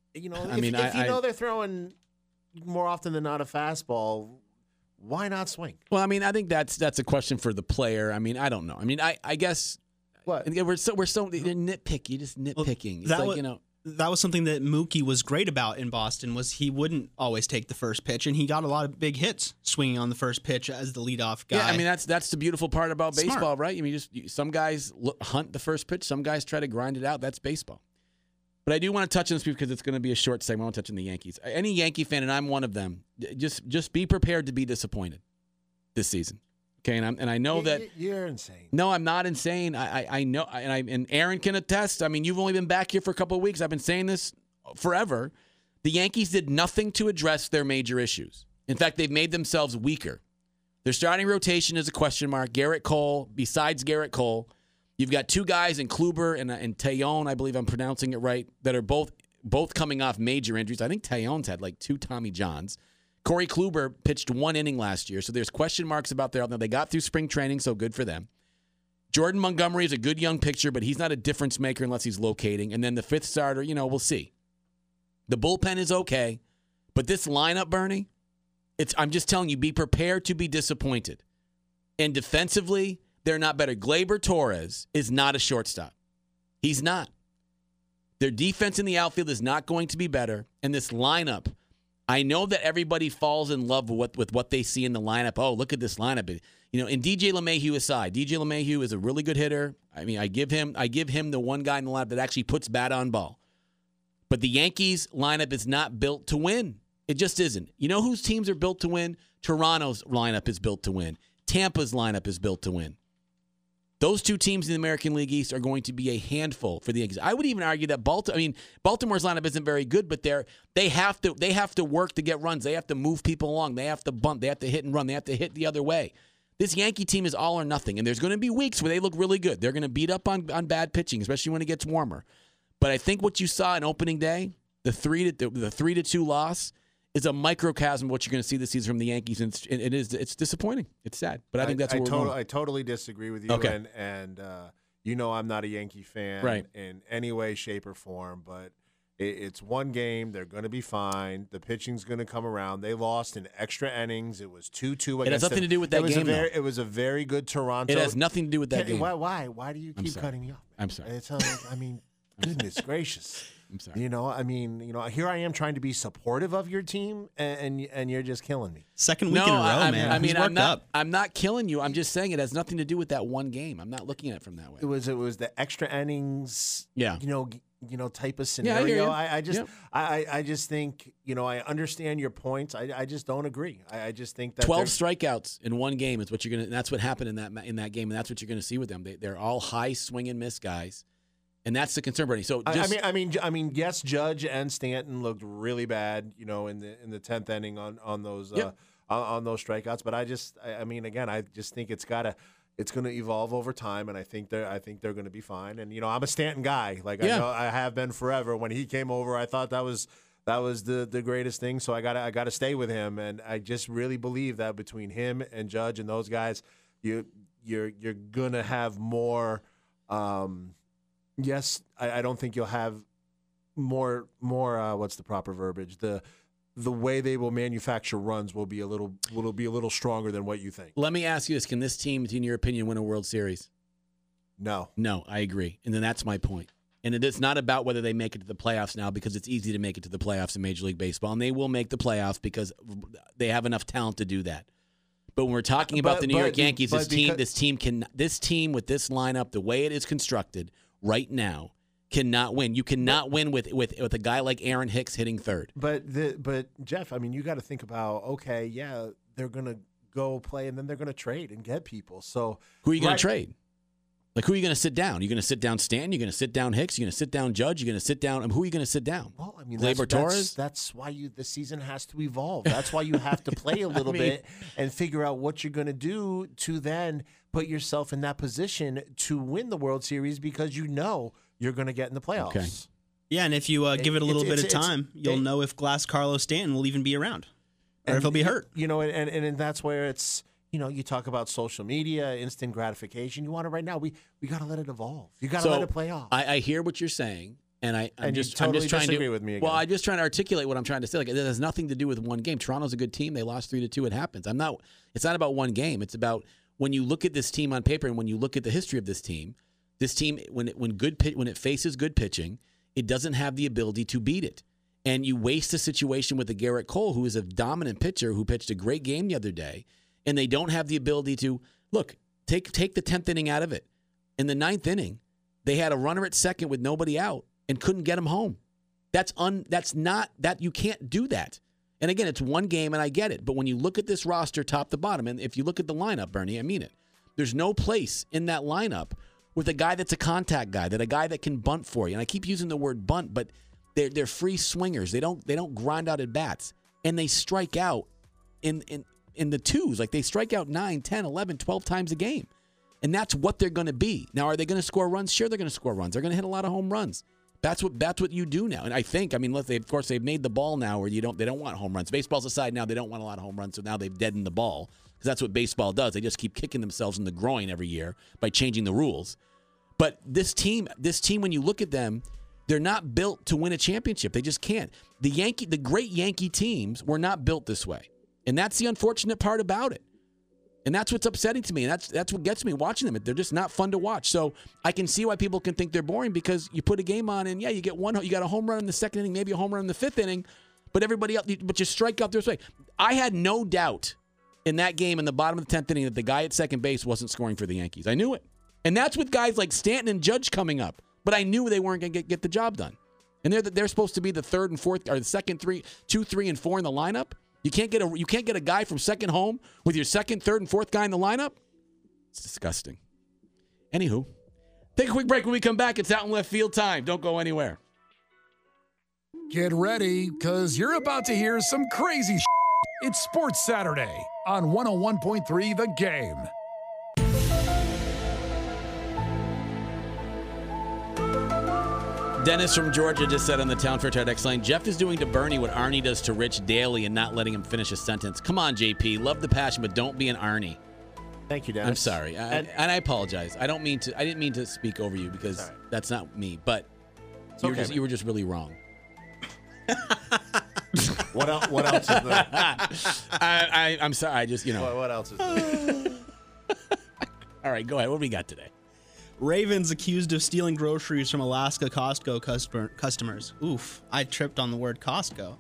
they're throwing more often than not a fastball, why not swing? Well, I mean, I think that's a question for the player. I mean, I don't know. I mean, I guess what we're so nitpicky, just nitpicking. It's that was something that Mookie was great about in Boston was he wouldn't always take the first pitch, and he got a lot of big hits swinging on the first pitch as the leadoff guy. Yeah, I mean that's the beautiful part about baseball, right? I mean, some guys hunt the first pitch, some guys try to grind it out. That's baseball. But I do want to touch on this because it's going to be a short segment. I want to touch on the Yankees. Any Yankee fan, and I'm one of them, just be prepared to be disappointed this season. Okay, and I know that you're insane. No, I'm not insane. I know, and Aaron can attest. I mean, you've only been back here for a couple of weeks. I've been saying this forever. The Yankees did nothing to address their major issues. In fact, they've made themselves weaker. Their starting rotation is a question mark. Garrett Cole, besides Garrett Cole, you've got two guys in Kluber and Taillon, I believe I'm pronouncing it right, that are both coming off major injuries. I think Taillon's had 2 Tommy Johns. Corey Kluber pitched 1 inning last year, so there's question marks about their health. Now, they got through spring training, so good for them. Jordan Montgomery is a good young pitcher, but he's not a difference maker unless he's locating. And then the fifth starter, we'll see. The bullpen is okay, but this lineup, Bernie, I'm just telling you, be prepared to be disappointed. And defensively, they're not better. Gleyber Torres is not a shortstop. He's not. Their defense in the outfield is not going to be better. And this lineup, I know that everybody falls in love with what they see in the lineup. Oh, look at this lineup. And DJ LeMahieu aside, DJ LeMahieu is a really good hitter. I mean, I give him the one guy in the lineup that actually puts bat on ball. But the Yankees lineup is not built to win. It just isn't. You know whose teams are built to win? Toronto's lineup is built to win. Tampa's lineup is built to win. Those two teams in the American League East are going to be a handful for the Yankees. I would even argue that Baltimore's lineup isn't very good, but they have to work to get runs. They have to move people along. They have to bunt. They have to hit and run. They have to hit the other way. This Yankee team is all or nothing, and there's going to be weeks where they look really good. They're going to beat up on bad pitching, especially when it gets warmer. But I think what you saw in opening day, the 3-2 loss, is a microcosm of what you're going to see this season from the Yankees, and it's disappointing. It's sad, but I think that's where we're going. I totally disagree with you, okay. and you know I'm not a Yankee fan in any way, shape, or form, but it's one game. They're going to be fine. The pitching's going to come around. They lost in extra innings. It was 2-2. It has nothing to do with that game, though. It was a very good Toronto. It has nothing to do with that game. Why do you keep cutting me off? I'm sorry. Goodness gracious. I'm sorry. Here I am trying to be supportive of your team, and you're just killing me. Second week in a row, man. I'm not killing you. I'm just saying it has nothing to do with that one game. I'm not looking at it from that way. It was the extra innings. Yeah. Type of scenario. Yeah, I just think, I understand your points. I just don't agree. I just think that 12 strikeouts in one game is what you're gonna. That's what happened in that game, and that's what you're gonna see with them. They're all high swing and miss guys. And that's the concern, Bernie. So yes, Judge and Stanton looked really bad, in the 10th inning on those on those strikeouts. But I just think it's going to evolve over time, and I think they're going to be fine. And I'm a Stanton guy, I know I have been forever. When he came over, I thought that was the greatest thing. So I got to stay with him, and I just really believe that between him and Judge and those guys, you're going to have more. Yes, I don't think you'll have more. What's the proper verbiage? The way they will manufacture runs will be a little stronger than what you think. Let me ask you this: can this team, in your opinion, win a World Series? No, I agree, and then that's my point. And it's not about whether they make it to the playoffs now, because it's easy to make it to the playoffs in Major League Baseball, and they will make the playoffs because they have enough talent to do that. But when we're talking about the New York Yankees, this team with this lineup, the way it is constructed right now, cannot win. You cannot win with a guy like Aaron Hicks hitting third. But Jeff, you got to think about, they're going to go play and then they're going to trade and get people. So who are you going to trade? Who are you going to sit down? You're going to sit down Stanton? You're going to sit down Hicks? You're going to sit down Judge? You're going to sit down? Who are you going to sit down? Well, Gleyber Torres? That's why the season has to evolve. That's why you have to play a little bit and figure out what you're going to do to then put yourself in that position to win the World Series, because you're going to get in the playoffs. Okay. Yeah, and if you give it a little bit of time, you'll know if Glass Carlos Stanton will even be around, or if he'll be hurt. And that's where it's. You talk about social media, instant gratification. You want it right now. We got to let it evolve. You got to let it play off. I hear what you're saying, and I'm just trying to with me again. Well, I'm just trying to articulate what I'm trying to say. It has nothing to do with one game. Toronto's a good team. They lost 3-2. It happens. It's not about one game. It's about when you look at this team on paper and when you look at the history of this team when it faces good pitching, it doesn't have the ability to beat it. And you waste a situation with a Garrett Cole, who is a dominant pitcher who pitched a great game the other day. And they don't have the ability to take the 10th inning out of it. In the 9th inning, they had a runner at second with nobody out and couldn't get him home. You can't do that. And again, it's one game, and I get it. But when you look at this roster top to bottom, and if you look at the lineup, Bernie, I mean it. There's no place in that lineup with a guy that's a contact guy, a guy that can bunt for you. And I keep using the word bunt, but they're free swingers. They don't grind out at bats, and they strike out in the twos. They strike out 9, 10, 11, 12 times a game. And that's what they're going to be. Now, are they going to score runs? Sure, they're going to score runs. They're going to hit a lot of home runs. That's what you do now. And I think, they've made the ball now where they don't want home runs. Baseball's aside now, they don't want a lot of home runs, so now they've deadened the ball, because that's what baseball does. They just keep kicking themselves in the groin every year by changing the rules. But this team, when you look at them, they're not built to win a championship. They just can't. The great Yankee teams were not built this way. And that's the unfortunate part about it. And that's what's upsetting to me. And that's what gets me watching them. They're just not fun to watch. So I can see why people can think they're boring, because you put a game on and, you get you got a home run in the 2nd inning, maybe a home run in the 5th inning, but everybody else, but you strike out this way. I had no doubt in that game in the bottom of the 10th inning that the guy at second base wasn't scoring for the Yankees. I knew it. And that's with guys like Stanton and Judge coming up. But I knew they weren't going to get the job done. And they're supposed to be the 3rd and 4th, or the 2nd, 2, 3, and 4 in the lineup. You can't get a guy from second home with your 2nd, 3rd, and 4th guy in the lineup? It's disgusting. Anywho, take a quick break. When we come back, it's Out in Left Field time. Don't go anywhere. Get ready, because you're about to hear some crazy shit. It's Sports Saturday on 101.3 The Game. Dennis from Georgia just said on the Town Fair text line, Jeff is doing to Bernie what Arnie does to Rich daily and not letting him finish a sentence. Come on, JP. Love the passion, but don't be an Arnie. Thank you, Dennis. I'm sorry. And I apologize. I didn't mean to speak over you because that's not me. But you were just really wrong. What else is there? I'm sorry. I just, What else is there? All right, go ahead. What do we got today? Ravens accused of stealing groceries from Alaska Costco customers. Oof, I tripped on the word Costco.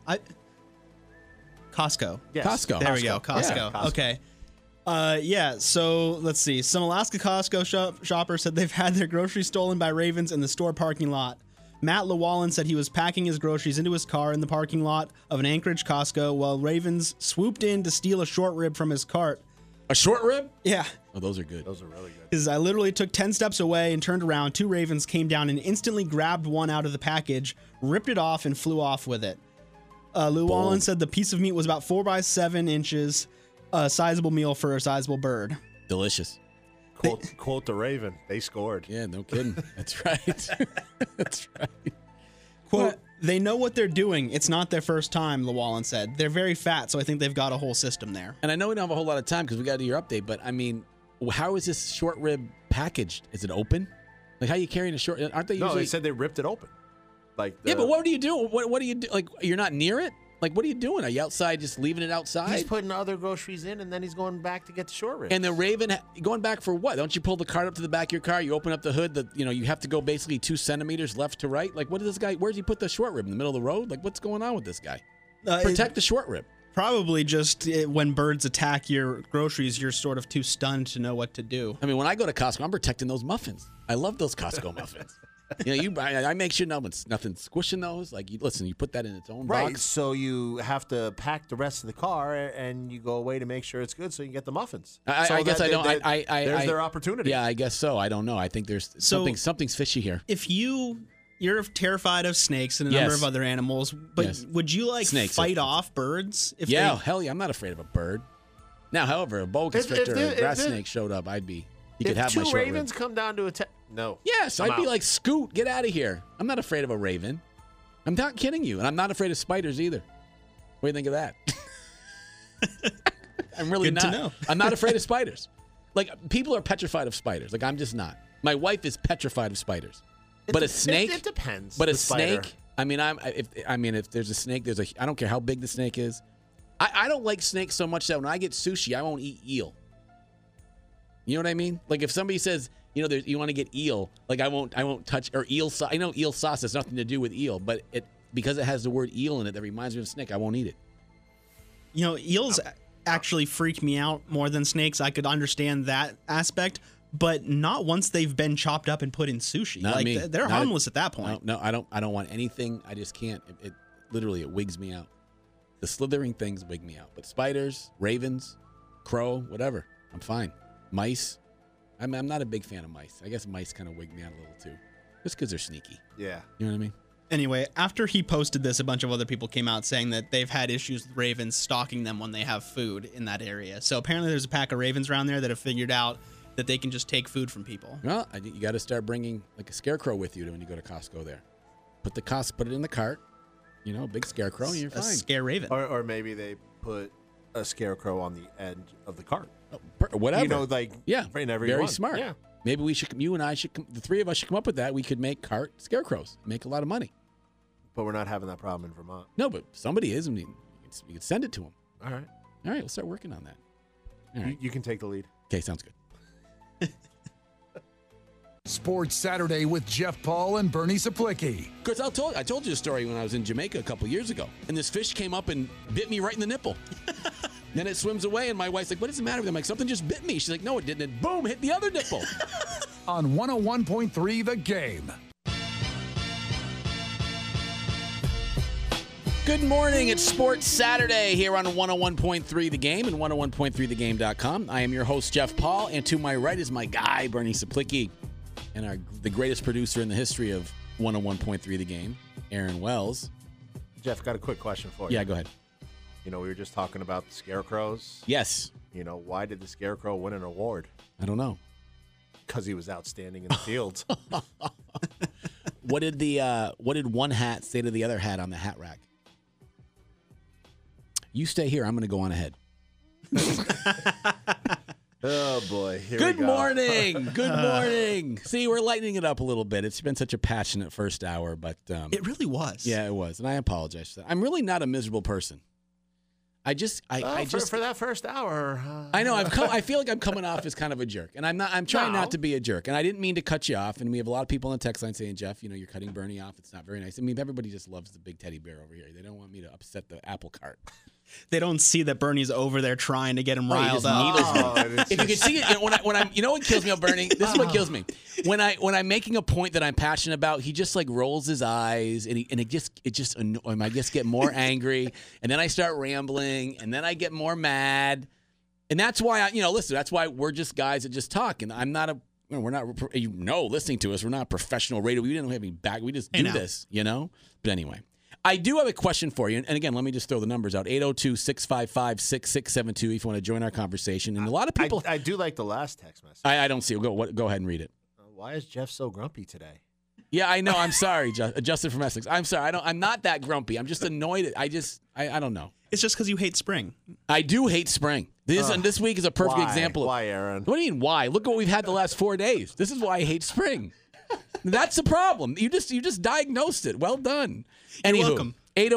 Costco. Yes. Costco. There we go. Costco. Yeah, Costco. Okay. So let's see. Some Alaska Costco shoppers said they've had their groceries stolen by Ravens in the store parking lot. Matt Llewellyn said he was packing his groceries into his car in the parking lot of an Anchorage Costco while Ravens swooped in to steal a short rib from his cart. A short rib? Yeah. Oh, those are good. Those are really good. Because I literally took 10 steps away and turned around. 2 Ravens came down and instantly grabbed one out of the package, ripped it off, and flew off with it. Llewellyn said the piece of meat was about 4 by 7 inches, a sizable meal for a sizable bird. Delicious. Quote the Raven. They scored. Yeah, no kidding. That's right. That's right. Quote, they know what they're doing. It's not their first time, Llewellyn said. They're very fat, so I think they've got a whole system there. And I know we don't have a whole lot of time because we got to do your update, but I mean, how is this short rib packaged? Is it open? Like, how are you carrying a short? Aren't they usually? No, they said they ripped it open. Yeah, but what do you do? What do you do? Like, you're not near it? Like, what are you doing? Are you outside just leaving it outside? He's putting other groceries in, and then he's going back to get the short rib. And the Raven, going back for what? Don't you pull the cart up to the back of your car? You open up the hood. You have to go basically 2 centimeters left to right. Like, what is this guy? Where's he put the short rib in the middle of the road? Like, what's going on with this guy? Protect the short rib. Probably just when birds attack your groceries, you're sort of too stunned to know what to do. I mean, when I go to Costco, I'm protecting those muffins. I love those Costco muffins. I make sure nothing's squishing those. Like, you put that in its own right, box. so you have to pack the rest of the car, and you go away to make sure it's good so you can get the muffins. I guess I don't. There's their opportunity. Yeah, I guess so. I don't know. I think there's something's fishy here. If you're terrified of snakes and a number of other animals, but would you fight off birds? Hell yeah, I'm not afraid of a bird. Now, however, a boa constrictor or a grass snake showed up, he could have my short rib. If 2 ravens come down to attack, no. Yes, I'd be like, Scoot, get out of here. I'm not afraid of a raven. I'm not kidding you, and I'm not afraid of spiders either. What do you think of that? I'm really Good not. to know. I'm not afraid of spiders. Like, people are petrified of spiders. Like, I'm just not. My wife is petrified of spiders. But a snake, it depends. But a spider. snake, if there's a snake, I don't care how big the snake is. I don't like snakes so much that when I get sushi, I won't eat eel. You know what I mean? Like, if somebody says, you want to get eel, like I won't touch, or eel sauce. I know eel sauce has nothing to do with eel, but because it has the word eel in it that reminds me of snake, I won't eat it. Eels actually freak me out more than snakes. I could understand that aspect, but not once they've been chopped up and put in sushi. Not me. They're harmless at that point. No, I don't want anything. I just can't. It literally wigs me out. The slithering things wig me out. But spiders, ravens, crow, whatever, I'm fine. Mice, I'm not a big fan of mice. I guess mice kind of wig me out a little too, just because they're sneaky. Yeah. You know what I mean? Anyway, after he posted this, a bunch of other people came out saying that they've had issues with ravens stalking them when they have food in that area. So apparently there's a pack of ravens around there that have figured out that they can just take food from people. Well, I think you got to start bringing like a scarecrow with you when you go to Costco there. Put it in the cart, big scarecrow, and you're fine. A scare raven. Or maybe they put a scarecrow on the end of the cart. Whatever. In every very one. smart. Yeah. Maybe you and I should, the three of us should come up with that. We could make cart scarecrows, make a lot of money. But we're not having that problem in Vermont. No, but somebody is. You could send it to them. All right. We'll start working on that. All right. You can take the lead. Okay, sounds good. Sports Saturday with Jeff Paul and Bernie Saplicki. Because I told you a story when I was in Jamaica a couple years ago, and this fish came up and bit me right in the nipple. Then it swims away, and my wife's like, what is the matter with him? I'm like, something just bit me. She's like, no, it didn't. And boom, hit the other nipple. On 101.3 The Game. Good morning. It's Sports Saturday here on 101.3 The Game and 101.3thegame.com. I am your host, Jeff Paul, and to my right is my guy, Bernie Saplicki, and the greatest producer in the history of 101.3 The Game, Aaron Wells. Jeff, got a quick question for you. Yeah, go ahead. We were just talking about the Scarecrows. Yes. Why did the Scarecrow win an award? I don't know. Because he was outstanding in the field. What did one hat say to the other hat on the hat rack? You stay here. I'm going to go on ahead. Oh, boy. Here Good we go. morning. Good morning. See, we're lightening it up a little bit. It's been such a passionate first hour, but It really was. yeah, it was, and I apologize for that. I'm really not a miserable person. I just for that first hour. I know I feel like I'm coming off as kind of a jerk, and I'm not. I'm trying not to be a jerk, and I didn't mean to cut you off. And we have a lot of people on the text line saying, "Jeff, you're cutting Bernie off. It's not very nice." I mean, everybody just loves the big teddy bear over here. They don't want me to upset the apple cart. They don't see that Bernie's over there trying to get him He riled just up. needles me. If you could see it, when I'm, what kills me about Bernie? This is what kills me. When I'm making a point that I'm passionate about, he just like rolls his eyes, and I just get more angry, and then I start rambling, and then I get more mad, and that's why listen. That's why we're just guys that just talk, and I'm not we're not listening to us. We're not professional radio. We didn't have any back. We just do this, But anyway. I do have a question for you. And again, let me just throw the numbers out. 802-655-6672 if you want to join our conversation. And a lot of people... I do like the last text message. I don't see it. Go ahead and read it. Why is Jeff so grumpy today? Yeah, I know. I'm sorry, Justin from Essex. I'm sorry. I'm not that grumpy. I'm just annoyed. I don't know. It's just because you hate spring. I do hate spring. This week is a perfect example. Why, Aaron? What do you mean, why? Look at what we've had the last 4 days. This is why I hate spring. That's the problem. You just diagnosed it. Well done. You're welcome.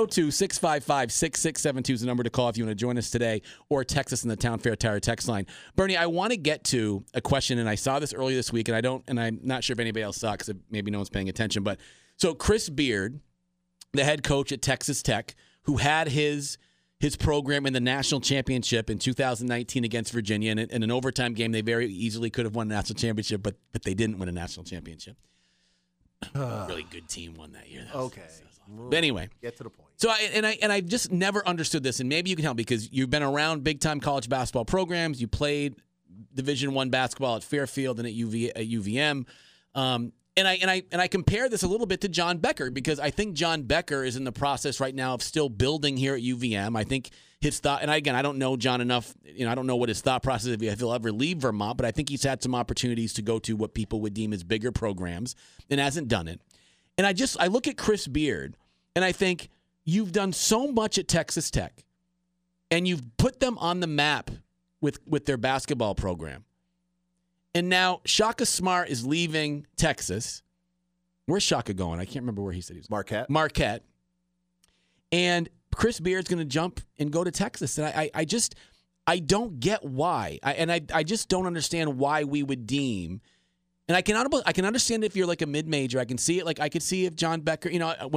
802-655-6672 is the number to call if you want to join us today, or text us in the Town Fair Tire text line. Bernie, I want to get to a question, and I saw this earlier this week, and I'm not sure if anybody else saw it because maybe no one's paying attention. But so Chris Beard, the head coach at Texas Tech, who had his program in the national championship in 2019 against Virginia, and in an overtime game, they very easily could have won a national championship, but they didn't win a national championship. A really good team won that year. Okay. But anyway, get to the point. So I just never understood this, and maybe you can help because you've been around big time college basketball programs. You played Division I basketball at Fairfield and at UVM. And I compare this a little bit to John Becker because I think John Becker is in the process right now of still building here at UVM. I think his thought, and I don't know John enough. I don't know what his thought process is if he'll ever leave Vermont, but I think he's had some opportunities to go to what people would deem as bigger programs and hasn't done it. And I look at Chris Beard and I think you've done so much at Texas Tech, and you've put them on the map with their basketball program. And now Shaka Smart is leaving Texas. Where's Shaka going? I can't remember where he said he was. Marquette. And Chris Beard's going to jump and go to Texas. And I don't get why. I just don't understand why we would deem. And I can understand if you're like a mid-major. I can see it. Like I could see if John Becker,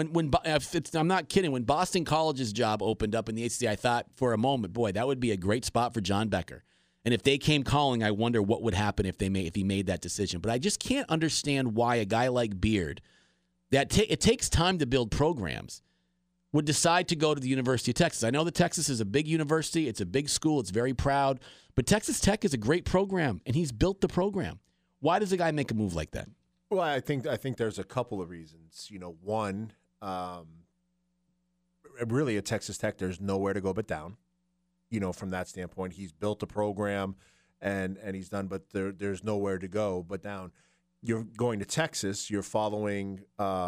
I'm not kidding. When Boston College's job opened up in the ACC, I thought for a moment, boy, that would be a great spot for John Becker. And if they came calling, I wonder what would happen if he made that decision. But I just can't understand why a guy like Beard, it takes time to build programs, would decide to go to the University of Texas. I know that Texas is a big university. It's a big school. It's very proud. But Texas Tech is a great program, and he's built the program. Why does a guy make a move like that? Well, I think there's a couple of reasons. One, really at Texas Tech, there's nowhere to go but down. From that standpoint, he's built a program, and he's done, but there's nowhere to go but down. You're going to Texas. You're following,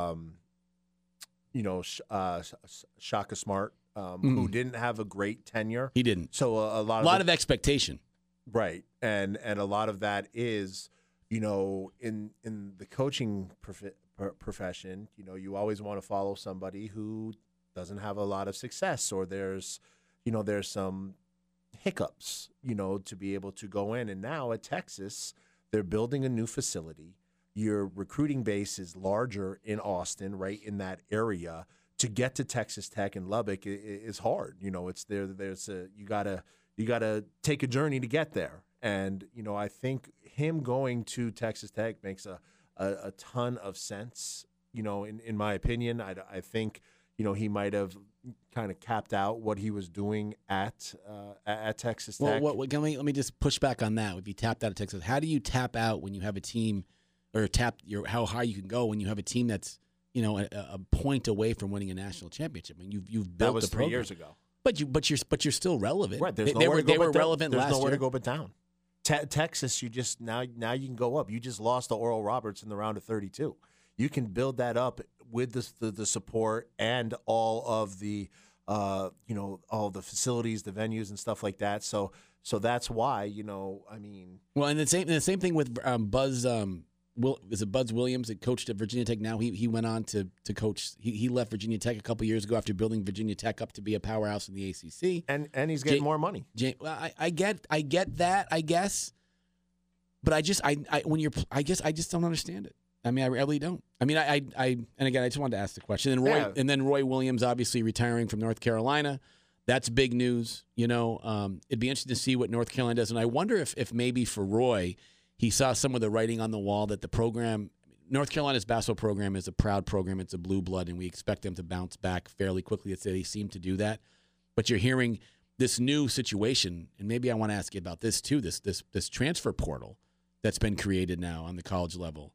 Shaka Smart, who didn't have a great tenure. He didn't. So a lot of expectation, right? And a lot of that is. In the coaching profession, you always want to follow somebody who doesn't have a lot of success, or there's some hiccups, to be able to go in. And now at Texas, they're building a new facility. Your recruiting base is larger in Austin, right in that area. To get to Texas Tech and Lubbock is hard. It's there. You gotta take a journey to get there. And, I think him going to Texas Tech makes a ton of sense, in my opinion. I think, he might have kind of capped out what he was doing at Texas Tech. Well, let me just push back on that. If you tapped out of Texas, how do you tap out when you have a team, or how high you can go when you have a team that's, a point away from winning a national championship? I mean, you've built that was the program. 3 years ago. But you're still relevant. Right. They were relevant There's last nowhere year. to go but down. Texas, you just now you can go up. You just lost to Oral Roberts in the round of 32. You can build that up with the support and all of the all the facilities, the venues, and stuff like that. So that's why Well, and the same thing with Buzz. Is it Buzz Williams that coached at Virginia Tech? Now he went on to coach. He left Virginia Tech a couple years ago after building Virginia Tech up to be a powerhouse in the ACC. And he's getting more money. I get that, I guess, but I just don't understand it. I mean, I really don't. I mean, and again, I just wanted to ask the question. And then Roy Williams obviously retiring from North Carolina. That's big news. It'd be interesting to see what North Carolina does, and I wonder if maybe for Roy, he saw some of the writing on the wall that the program, North Carolina's basketball program, is a proud program. It's a blue blood, and we expect them to bounce back fairly quickly. They seem to do that. But you're hearing this new situation, and maybe I want to ask you about this too, this transfer portal that's been created now on the college level.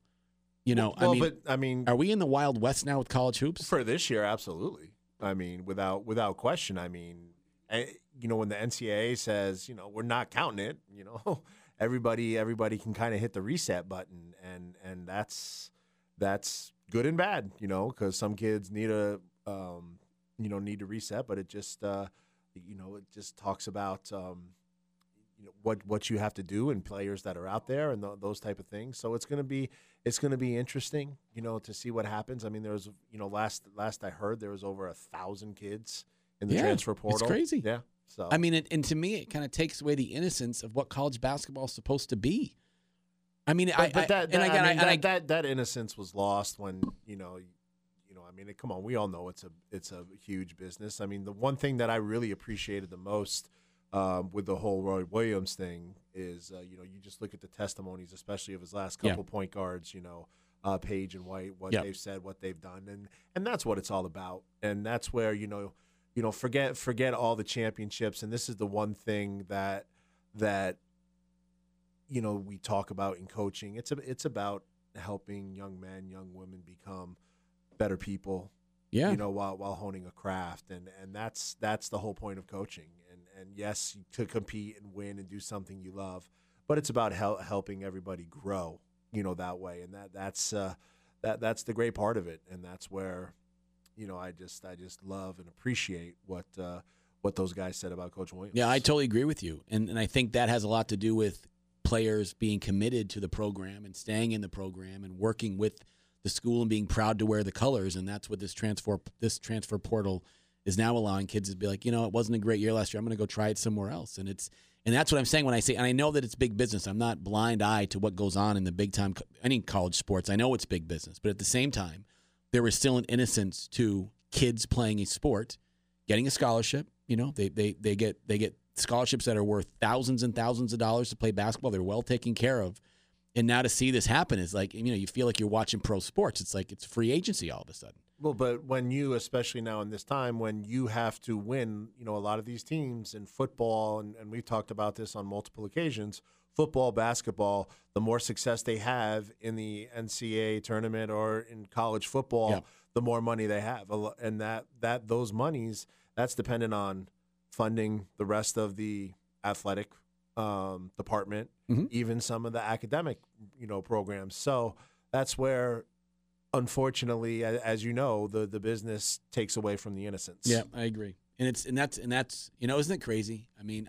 Are we in the Wild West now with college hoops? For this year, absolutely. I mean, without question. I mean, when the NCAA says, we're not counting it, everybody can kind of hit the reset button, and that's good and bad, because some kids need to reset, but it just it just talks about what you have to do and players that are out there and those type of things. So it's going to be interesting, to see what happens. I mean, there was last I heard there was over 1,000 kids in the transfer portal. It's crazy. Yeah. So I mean, and to me, it kind of takes away the innocence of what college basketball is supposed to be. I mean, that innocence was lost when come on, we all know it's a huge business. I mean, the one thing that I really appreciated the most with the whole Roy Williams thing is you just look at the testimonies, especially of his last couple point guards, Page and White, what they've said, what they've done, and that's what it's all about, and that's where forget all the championships. And this is the one thing that we talk about in coaching. It's about helping young men, young women become better people. Yeah. While honing a craft, and that's the whole point of coaching. And yes, to compete and win and do something you love, but it's about helping everybody grow. That way, and that's the great part of it, and that's where. I just love and appreciate what those guys said about Coach Williams. Yeah, I totally agree with you, and I think that has a lot to do with players being committed to the program and staying in the program and working with the school and being proud to wear the colors, and that's what this transfer portal is now allowing kids to be like, it wasn't a great year last year. I'm going to go try it somewhere else, and that's what I'm saying when I say, and I know that it's big business. I'm not blind eye to what goes on in the big time any college sports. I know it's big business, but at the same time, there is still an innocence to kids playing a sport, getting a scholarship. They get scholarships that are worth thousands and thousands of dollars to play basketball. They're well taken care of. And now to see this happen is like, you feel like you're watching pro sports. It's like it's free agency all of a sudden. Well, but when you, especially now in this time, when you have to win, a lot of these teams in football, and we've talked about this on multiple occasions, football, basketball, the more success they have in the NCAA tournament or in college football, the more money they have. And those monies, that's dependent on funding the rest of the athletic department, even some of the academic, programs. So that's where, unfortunately, as you know, the business takes away from the innocence. Yeah, I agree. And that's isn't it crazy? I mean,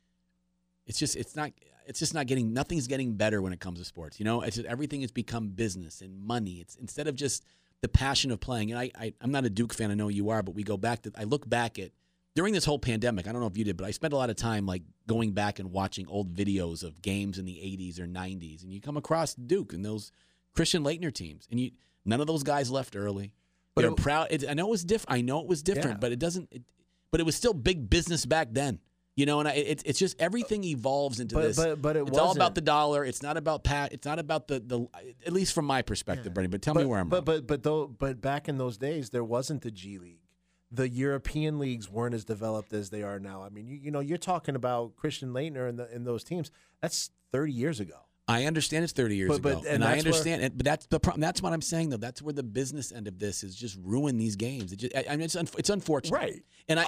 nothing's getting better when it comes to sports. It's just everything has become business and money. It's instead of just the passion of playing. And I'm not a Duke fan. I know you are, but I look back at during this whole pandemic. I don't know if you did, but I spent a lot of time like going back and watching old videos of games in the 80s or 90s, and you come across Duke and those Christian Laettner teams, and none of those guys left early. But they're proud. I know it was different. But it doesn't. But it was still big business back then. And it's just everything evolves into this. But it's all about the dollar. It's not about It's not about the at least from my perspective, Bernie. But tell me where I'm wrong. But back in those days, there wasn't the G League. The European leagues weren't as developed as they are now. I mean, you're talking about Christian Laettner and those teams. That's 30 years ago. I understand it's 30 years ago, and I that's understand it. But that's the problem. That's what I'm saying, though. That's where the business end of this is just ruin these games. It's unfortunate, Right? And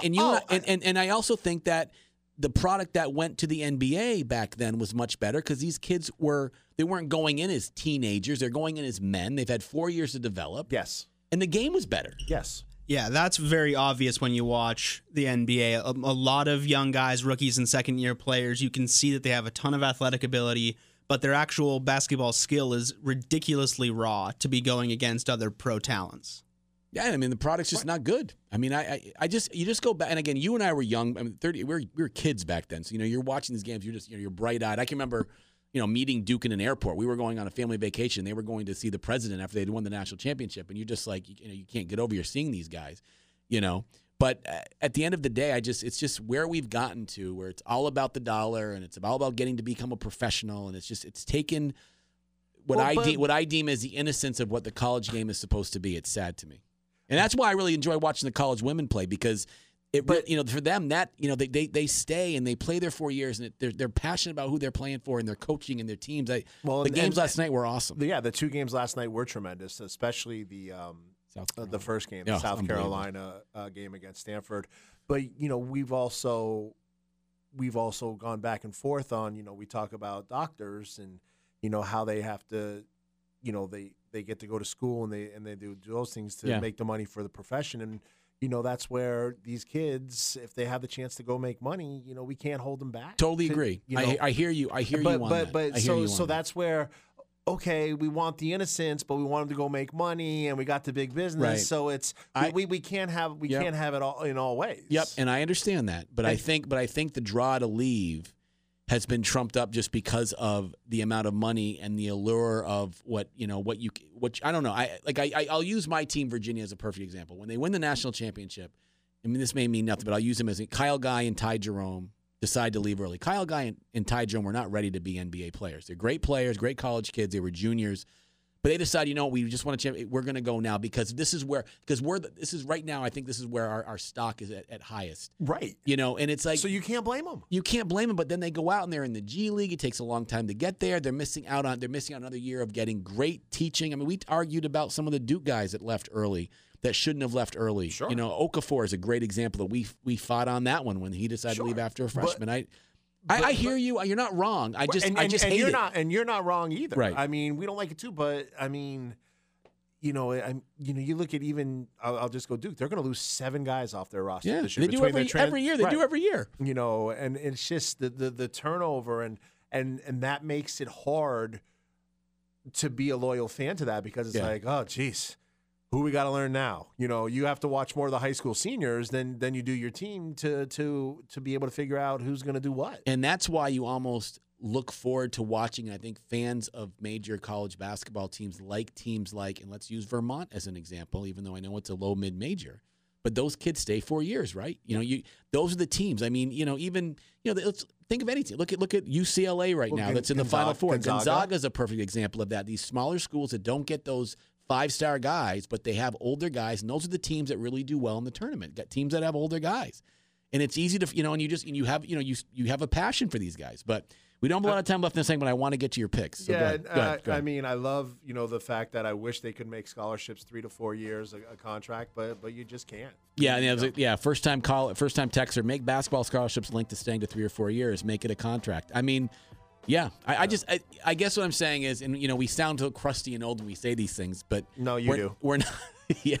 I also think that the product that went to the NBA back then was much better because these kids weren't going in as teenagers; they're going in as men. They've had 4 years to develop. Yes, and the game was better. yes. Yeah, that's very obvious when you watch the NBA. A lot of young guys, rookies and second-year players, you can see that they have a ton of athletic ability, but their actual basketball skill is ridiculously raw to be going against other pro talents. Yeah, I mean the product's just not good. I mean, you just go back, and again, you and I were young. I mean, we were kids back then, so you're watching these games. You're just you're bright-eyed. I can remember meeting Duke in an airport. We were going on a family vacation. They were going to see the president after they'd won the national championship, and you're just like, you can't get over you're seeing these guys, But at the end of the day, it's just where we've gotten to, where it's all about the dollar and it's all about getting to become a professional, and it's taken what I deem as the innocence of what the college game is supposed to be. It's sad to me, and that's why I really enjoy watching the college women play because. For them, that they stay and they play their 4 years and they're passionate about who they're playing for and their coaching and their teams. The games last night were awesome. Yeah, the 2 games last night were tremendous, especially the first game, the South Carolina game against Stanford. But we've also gone back and forth on we talk about doctors and how they have to they get to go to school and they do those things to make the money for the profession and. That's where these kids, if they have the chance to go make money, we can't hold them back. Totally agree. I hear you. I hear you on that. So that's where, okay, we want the innocence, but we want them to go make money, and we got the big business. Right. So it's we can't have can't have it all in all ways. Yep, and I understand that, but I think the draw to leave has been trumped up just because of the amount of money and the allure of what I don't know. I'll use my team, Virginia, as a perfect example. When they win the national championship, I mean, this may mean nothing, but I'll use them as Kyle Guy and Ty Jerome decide to leave early. Kyle Guy and Ty Jerome were not ready to be NBA players. They're great players, great college kids. They were juniors. But they decide, we just want to we're going to go now because this is where this is right now. I think this is where our stock is at highest, right? And it's like so you can't blame them. You can't blame them. But then they go out and they're in the G League. It takes a long time to get there. They're missing out another year of getting great teaching. I mean, we argued about some of the Duke guys that left early that shouldn't have left early. Sure. Okafor is a great example that we fought on that one when he decided to leave after a freshman. I hear you. You're not wrong. I just hate you're it. And you're not wrong either. Right. I mean, we don't like it too, but I mean, you look at even. I'll just go Duke. They're going to lose 7 guys off their roster this year. They do every year. They do every year. And it's just the turnover and that makes it hard to be a loyal fan to that because it's like, oh, geez. Who we got to learn now? You have to watch more of the high school seniors than you do your team to be able to figure out who's going to do what. And that's why you almost look forward to watching. I think fans of major college basketball teams like, and let's use Vermont as an example, even though I know it's a low mid major, but those kids stay 4 years, right? Those are the teams. I mean, let's think of any team. Look at UCLA right now. That's in the Final Four. Gonzaga is a perfect example of that. These smaller schools that don't get those 5-star guys, but they have older guys, and those are the teams that really do well in the tournament. Got teams that have older guys, and it's easy to and you have a passion for these guys. But we don't have a lot of time left in this thing, but I want to get to your picks. So go ahead. I mean, I love the fact that I wish they could make scholarships 3 to 4 years a contract, but you just can't. Yeah, first time texter, make basketball scholarships linked to staying to 3 or 4 years, make it a contract. I mean. Yeah, I guess what I'm saying is, and we sound so crusty and old when we say these things, but no, you do. We're not. Yeah,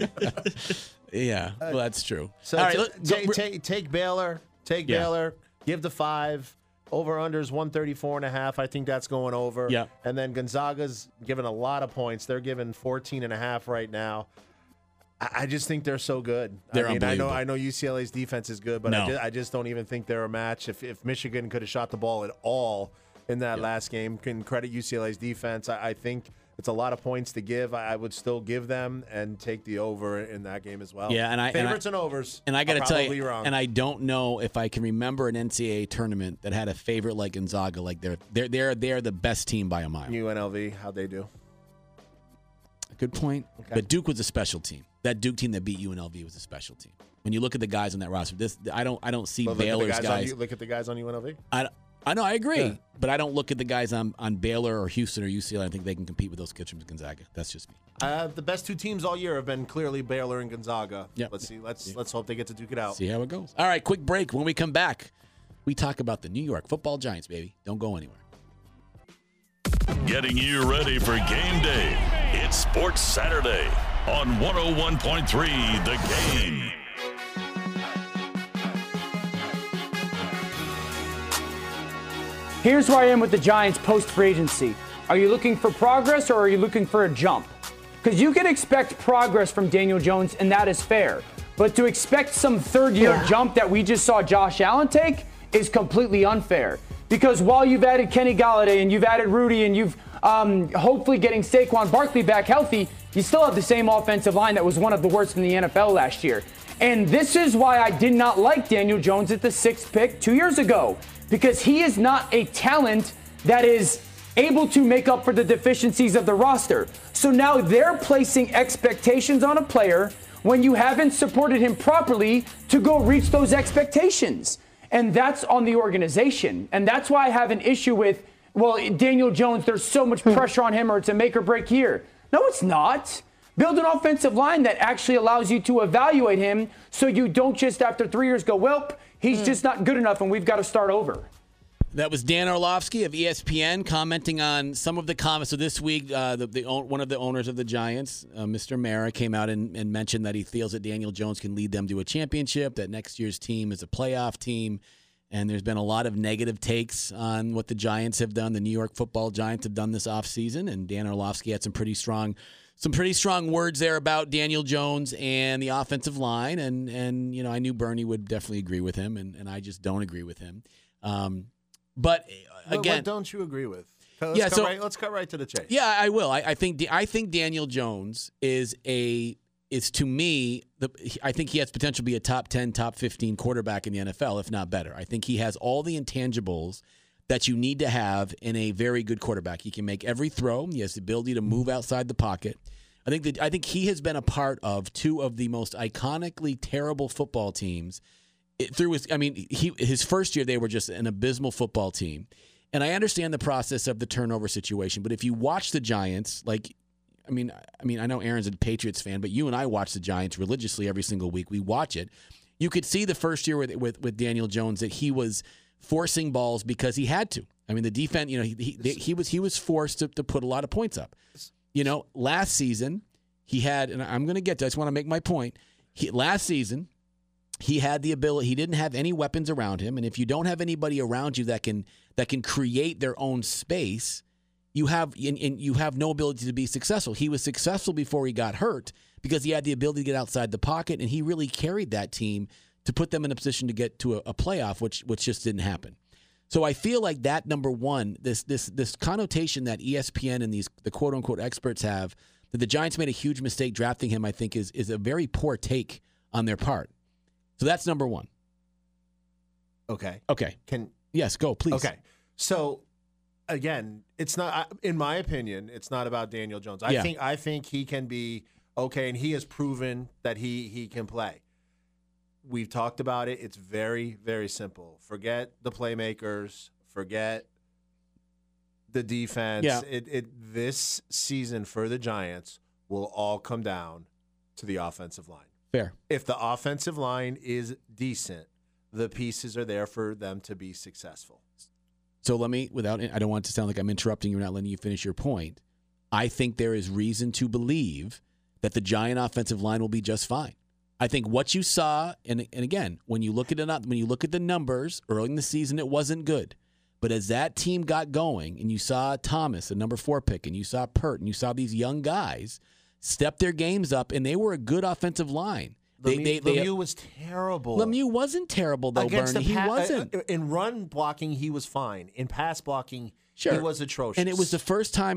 yeah. Well, that's true. So all right, take Baylor. Take Baylor. Give the 5. Over unders 134.5. I think that's going over. Yeah. And then Gonzaga's given a lot of points. They're giving 14.5 right now. I just think they're so good. They're unbelievable. I know UCLA's defense is good, but I just don't even think they're a match. If Michigan could have shot the ball at all in that last game, can credit UCLA's defense. I think it's a lot of points to give. I would still give them and take the over in that game as well. Yeah, and favorites and overs. And I got to tell you, wrong. and I don't know if I can remember an NCAA tournament that had a favorite like Gonzaga. Like they're the best team by a mile. UNLV, how'd they do? Good point. Okay. But Duke was a special team. That Duke team that beat UNLV was a special team. When you look at the guys on that roster, I don't see Baylor's guys. Look at the guys on UNLV. I know, I agree. Yeah. But I don't look at the guys on Baylor or Houston or UCLA. I think they can compete with those kids from Gonzaga. That's just me. The best two teams all year have been clearly Baylor and Gonzaga. Yep. Let's see. Let's hope they get to duke it out. See how it goes. All right, quick break. When we come back, we talk about the New York Football Giants, baby. Don't go anywhere. Getting you ready for game day. It's Sports Saturday on 101.3 The Game. Here's where I am with the Giants post-free agency. Are you looking for progress or are you looking for a jump? Because you can expect progress from Daniel Jones, and that is fair. But to expect some third-year jump that we just saw Josh Allen take is completely unfair. Because while you've added Kenny Golladay and you've added Rudy and you've hopefully getting Saquon Barkley back healthy, you still have the same offensive line that was one of the worst in the NFL last year. And this is why I did not like Daniel Jones at the 6th pick 2 years ago. Because he is not a talent that is able to make up for the deficiencies of the roster. So now they're placing expectations on a player when you haven't supported him properly to go reach those expectations. And that's on the organization. And that's why I have an issue with, well, Daniel Jones, there's so much pressure on him or it's a make or break year. No, it's not. Build an offensive line that actually allows you to evaluate him so you don't just after 3 years go, well, he's just not good enough and we've got to start over. That was Dan Orlovsky of ESPN commenting on some of the comments. So this week, one of the owners of the Giants, Mr. Mara, came out and mentioned that he feels that Daniel Jones can lead them to a championship, that next year's team is a playoff team. And there's been a lot of negative takes on what the Giants have done, the New York Football Giants have done this offseason. And Dan Orlovsky had some pretty strong words there about Daniel Jones and the offensive line. And you know, I knew Bernie would definitely agree with him, and I just don't agree with him. But again, what don't you agree with? Let's cut right to the chase. Yeah, I will. I think Daniel Jones is to me, I think he has potential to be a top 10, top 15 quarterback in the NFL, if not better. I think he has all the intangibles that you need to have in a very good quarterback. He can make every throw. He has the ability to move outside the pocket. I think he has been a part of two of the most iconically terrible football teams. His first year they were just an abysmal football team. And I understand the process of the turnover situation, but if you watch the Giants, I know Aaron's a Patriots fan, but you and I watch the Giants religiously every single week. We watch it. You could see the first year with Daniel Jones that he was forcing balls because he had to. I mean, the defense, he was forced to put a lot of points up. Last season he had, and I'm going to get to, I just want to make my point. Last season he had the ability. He didn't have any weapons around him, and if you don't have anybody around you that can create their own space, you have no ability to be successful. He was successful before he got hurt because he had the ability to get outside the pocket, and he really carried that team to put them in a position to get to a playoff, which just didn't happen. So I feel like that, number one, this connotation that ESPN and the quote unquote experts have that the Giants made a huge mistake drafting him, I think is a very poor take on their part. So that's number one. Okay. Yes, go, please. Okay. So again, it's not, in my opinion, it's not about Daniel Jones. I think he can be okay, and he has proven that he can play. We've talked about it. It's very, very simple. Forget the playmakers. Forget the defense. Yeah. This season for the Giants will all come down to the offensive line. Fair. If the offensive line is decent, the pieces are there for them to be successful. So I don't want it to sound like I'm interrupting you or not letting you finish your point. I think there is reason to believe that the Giant offensive line will be just fine. I think what you saw, and again, when you look at the numbers early in the season, it wasn't good. But as that team got going, and you saw Thomas, the number 4 pick, and you saw Pert, and you saw these young guys step their games up, and they were a good offensive line. Lemieux was terrible. Lemieux wasn't terrible, though, Bernie. He wasn't. In run blocking, he was fine. In pass blocking, sure, he was atrocious. And it was the first time.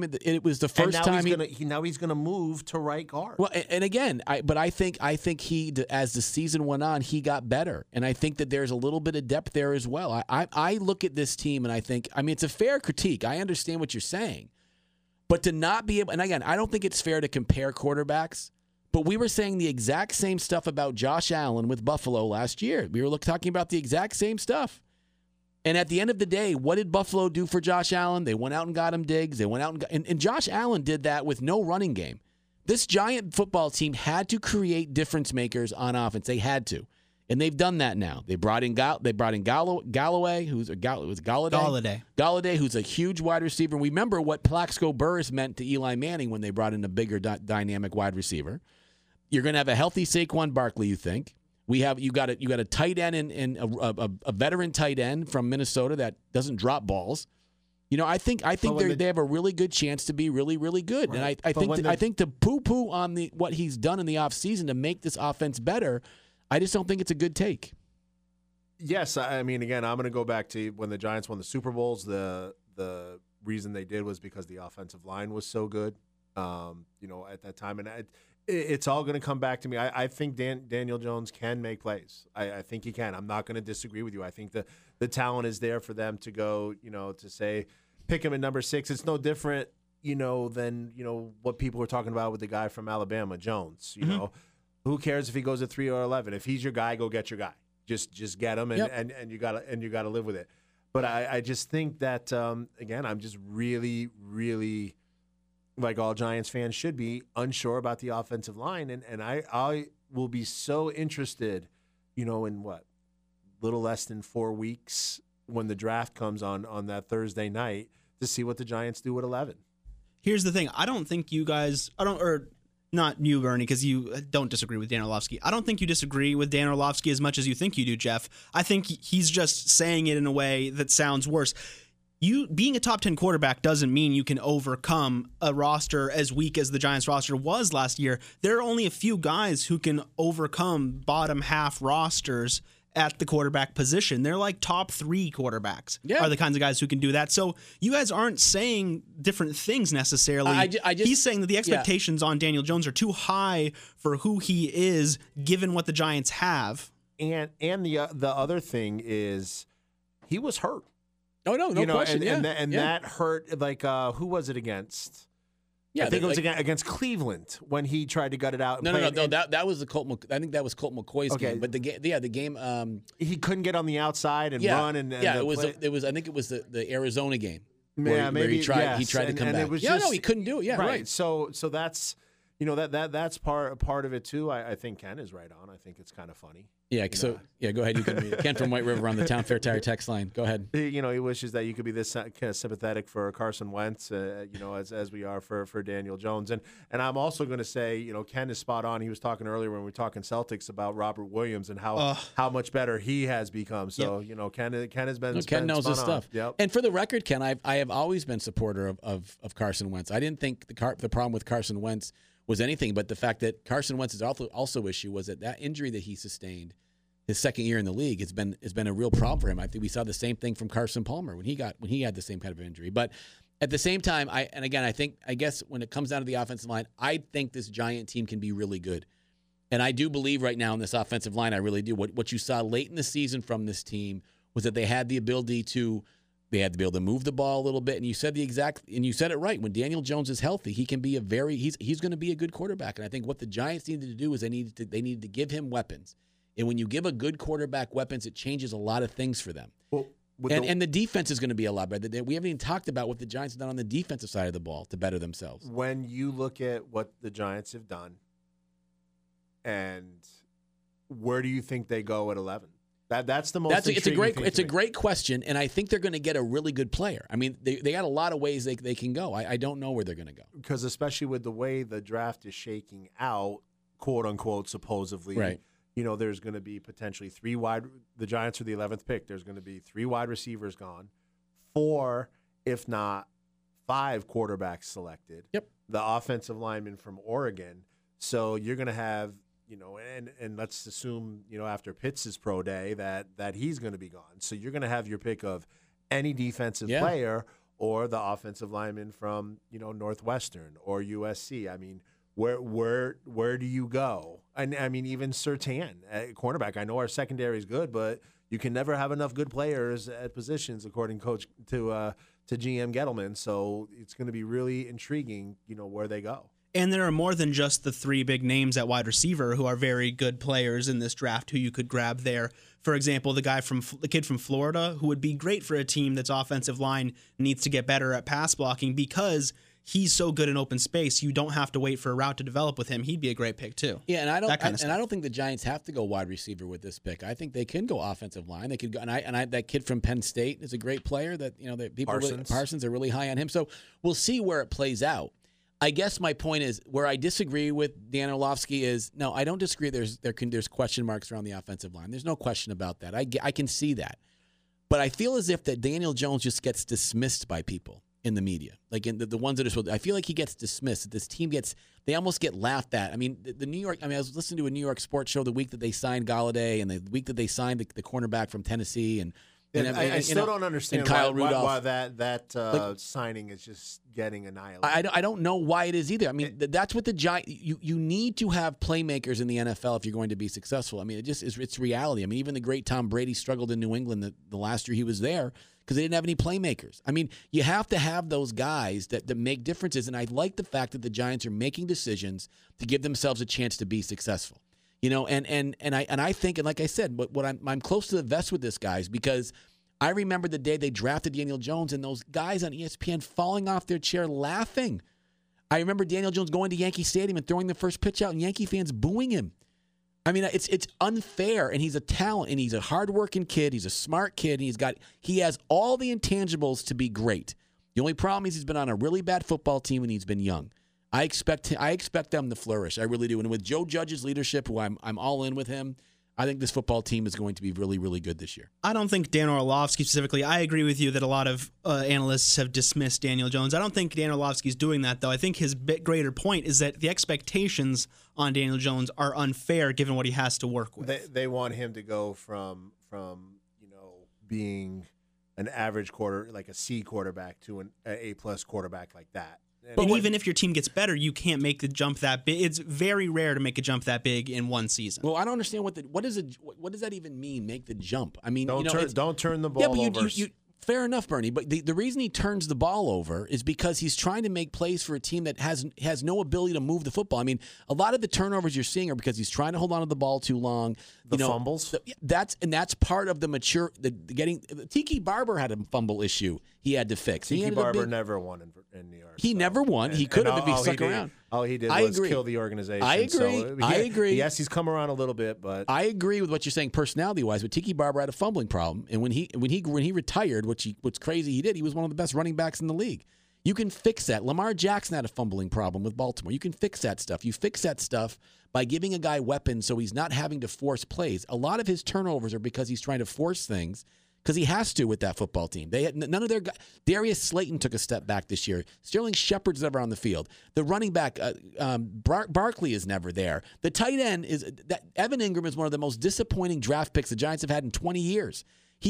Now he's going to move to right guard. Well, and again, I think he, as the season went on, he got better, and I think that there's a little bit of depth there as well. I look at this team and I think, it's a fair critique. I understand what you're saying, but to not be able, and again, I don't think it's fair to compare quarterbacks. But we were saying the exact same stuff about Josh Allen with Buffalo last year. We were talking about the exact same stuff. And at the end of the day, what did Buffalo do for Josh Allen? They went out and got him Diggs. They went out and Josh Allen did that with no running game. This Giant football team had to create difference makers on offense. They had to. And they've done that now. They brought in Galloway, who's Galladay, who's a huge wide receiver. And we remember what Plaxico Burress meant to Eli Manning when they brought in a bigger dynamic wide receiver. You're going to have a healthy Saquon Barkley, you think. You got a tight end and a veteran tight end from Minnesota that doesn't drop balls. I think they have a really good chance to be really, really good. Right. And I think to poo-poo on what he's done in the offseason to make this offense better, I just don't think it's a good take. Yes, I mean, again, I'm going to go back to when the Giants won the Super Bowls. The reason they did was because the offensive line was so good, at that time. And it's all going to come back to me. I think Daniel Jones can make plays. I think he can. I'm not going to disagree with you. I think the talent is there for them to go, to say, pick him at number 6. It's no different, than, what people were talking about with the guy from Alabama, Jones. You know, who cares if he goes at 3 or 11? If he's your guy, go get your guy. Just get him, and you gotta live with it. But I just think that again, I'm just really, really, like all Giants fans should be, unsure about the offensive line, and I will be so interested, in what, little less than 4 weeks when the draft comes on that Thursday night to see what the Giants do at 11. Here's the thing: I don't think you guys, not you, Bernie, because you don't disagree with Dan Orlovsky. I don't think you disagree with Dan Orlovsky as much as you think you do, Jeff. I think he's just saying it in a way that sounds worse. You being a top 10 quarterback doesn't mean you can overcome a roster as weak as the Giants roster was last year. There are only a few guys who can overcome bottom half rosters at the quarterback position. They're like top 3 quarterbacks are the kinds of guys who can do that. So you guys aren't saying different things necessarily. He's saying that the expectations on Daniel Jones are too high for who he is, given what the Giants have. And the other thing is he was hurt. Oh, no question. That hurt. Like, who was it against? Yeah, I think it was against Cleveland when he tried to gut it out. No. That was the Colt. I think that was Colt McCoy's game. But the game. He couldn't get on the outside and run. It was. I think it was the Arizona game. Where he tried to come back. He couldn't do it. Yeah, right. So that's that's part of it too. I think Ken is right on. I think it's kind of funny. Yeah. So go ahead. You can read it. Ken from White River on the Town Fair Tire text line. Go ahead. He wishes that you could be this kind of sympathetic for Carson Wentz, as we are for Daniel Jones. And I'm also going to say, Ken is spot on. He was talking earlier when we were talking Celtics about Robert Williams and how much better he has become. So Ken has been. Ken knows his stuff. Yep. And for the record, Ken, I have always been supporter of Carson Wentz. I didn't think the problem with Carson Wentz was anything but the fact that Carson Wentz's also issue was that injury that he sustained his second year in the league has been a real problem for him. I think we saw the same thing from Carson Palmer when he had the same kind of injury. But at the same time, I guess when it comes down to the offensive line, I think this Giant team can be really good. And I do believe right now in this offensive line, I really do. What you saw late in the season from this team was that they had the ability to be able to move the ball a little bit. And you said it right. When Daniel Jones is healthy, he can be he's going to be a good quarterback. And I think what the Giants needed to do is they needed to give him weapons. And when you give a good quarterback weapons, it changes a lot of things for them. Well, and the defense is going to be a lot better. We haven't even talked about what the Giants have done on the defensive side of the ball to better themselves. When you look at what the Giants have done, and where do you think they go at 11? That's the most. It's a great question, and I think they're going to get a really good player. I mean, they got a lot of ways they can go. I don't know where they're going to go because especially with the way the draft is shaking out, quote unquote, supposedly, right. There's going to be potentially 3 wide. The Giants are the 11th pick. There's going to be 3 wide receivers gone, 4, if not 5 quarterbacks selected. Yep. The offensive lineman from Oregon. So you're going to have, and let's assume, after Pitts' pro day that he's going to be gone. So you're going to have your pick of any defensive player or the offensive lineman from, Northwestern or USC. I mean, where do you go? And I mean, even Surtain at cornerback. I know our secondary is good, but you can never have enough good players at positions, according to GM Gettleman. So it's going to be really intriguing, where they go. And there are more than just the 3 big names at wide receiver who are very good players in this draft who you could grab there. For example, the kid from Florida, who would be great for a team that's offensive line needs to get better at pass blocking because he's so good in open space. You don't have to wait for a route to develop with him. He'd be a great pick too. Yeah, and I don't think the Giants have to go wide receiver with this pick. I think they can go offensive line. They could go, and that kid from Penn State is a great player. That Parsons are really high on him. So we'll see where it plays out. I guess my point is where I disagree with Dan Orlovsky is no, I don't disagree. There's question marks around the offensive line. There's no question about that. I can see that, but I feel as if that Daniel Jones just gets dismissed by people in the media, like in the ones that are supposed. I feel like he gets dismissed. This team they almost get laughed at. I mean, the New York. I mean, I was listening to a New York sports show the week that they signed Galladay and the week that they signed the cornerback from Tennessee and I still don't understand why that like, signing is just getting annihilated. I don't know why it is either. I mean, that's what the Giants. You need to have playmakers in the NFL if you're going to be successful. I mean, it's reality. I mean, even the great Tom Brady struggled in New England the last year he was there because they didn't have any playmakers. I mean, you have to have those guys that make differences. And I like the fact that the Giants are making decisions to give themselves a chance to be successful. You know, and I think, and like I said, what I'm close to the vest with this, guys, because I remember the day they drafted Daniel Jones and those guys on ESPN falling off their chair laughing. I remember Daniel Jones going to Yankee Stadium and throwing the first pitch out and Yankee fans booing him. I mean, it's unfair, and he's a talent, and he's a hardworking kid. He's a smart kid, and he has all the intangibles to be great. The only problem is he's been on a really bad football team and he's been young. I expect them to flourish. I really do. And with Joe Judge's leadership, who I'm all in with him, I think this football team is going to be really, really good this year. I don't think Dan Orlovsky specifically. I agree with you that a lot of analysts have dismissed Daniel Jones. I don't think Dan Orlovsky is doing that, though. I think his bit greater point is that the expectations on Daniel Jones are unfair given what he has to work with. They want him to go from being an average like a C quarterback to an A+ quarterback like that. And even if your team gets better, you can't make the jump that big. It's very rare to make a jump that big in one season. Well, I don't understand what does that even mean? Make the jump? I mean, don't turn the ball over. Fair enough, Bernie. But the reason he turns the ball over is because he's trying to make plays for a team that has no ability to move the football. I mean, a lot of the turnovers you're seeing are because he's trying to hold on to the ball too long. Fumbles. That's part of getting. Tiki Barber had a fumble issue he had to fix. Tiki Barber never won in New York. He never won. He could have if he stuck around. All he did was kill the organization. I agree. I agree. Yes, he's come around a little bit, but I agree with what you're saying personality-wise. But Tiki Barber had a fumbling problem, and when he retired, what's crazy he did, he was one of the best running backs in the league. You can fix that. Lamar Jackson had a fumbling problem with Baltimore. You can fix that stuff. You fix that stuff by giving a guy weapons so he's not having to force plays. A lot of his turnovers are because he's trying to force things. Because he has to with that football team. They had none of their guys. Darius Slayton took a step back this year. Sterling Shepard's never on the field. The running back Barkley is never there. The tight end Evan Ingram is one of the most disappointing draft picks the Giants have had in 20 years. He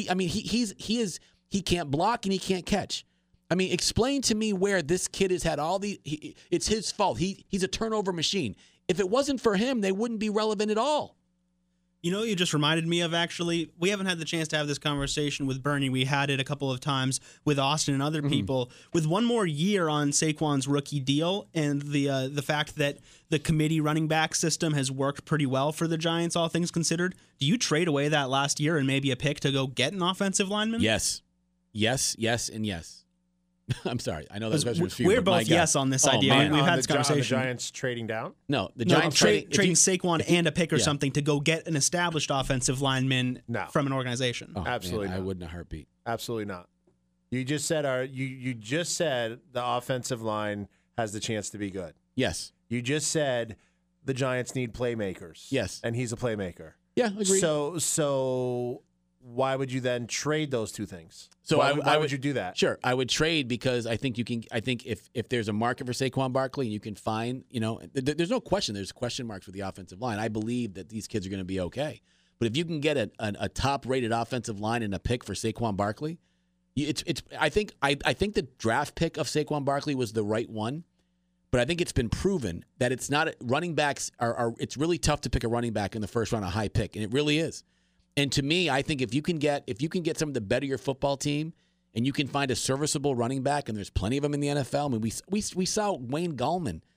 can't block and he can't catch. I mean, explain to me where this kid has had all the. It's his fault. He's a turnover machine. If it wasn't for him, they wouldn't be relevant at all. You know, you just reminded me of, actually, we haven't had the chance to have this conversation with Bernie. We had it a couple of times with Austin and other people. With one more year on Saquon's rookie deal and the fact that the committee running back system has worked pretty well for the Giants, all things considered, do you trade away that last year and maybe a pick to go get an offensive lineman? Yes, and yes. I'm sorry. I know that's question was for you. We're both yes on this idea. We've had this conversation. The Giants trading down? No, the Giants trading Saquon and a pick or something to go get an established offensive lineman from an organization. Oh, absolutely, man, I wouldn't a heartbeat. Absolutely not. You just said you just said the offensive line has the chance to be good. Yes. You just said the Giants need playmakers. Yes, and he's a playmaker. Yeah, agreed. So why would you then trade those two things? So why would you do that? Sure, I would trade because I think you can. I think if there's a market for Saquon Barkley and you can find, there's no question. There's question marks with the offensive line. I believe that these kids are going to be okay. But if you can get a top-rated offensive line and a pick for Saquon Barkley, I think the draft pick of Saquon Barkley was the right one. But I think it's been proven that it's not running backs are. It's really tough to pick a running back in the first round, a high pick, and it really is. And to me, I think if you can get someone to better your football team, and you can find a serviceable running back, and there's plenty of them in the NFL. I mean, we saw Wayne Gallman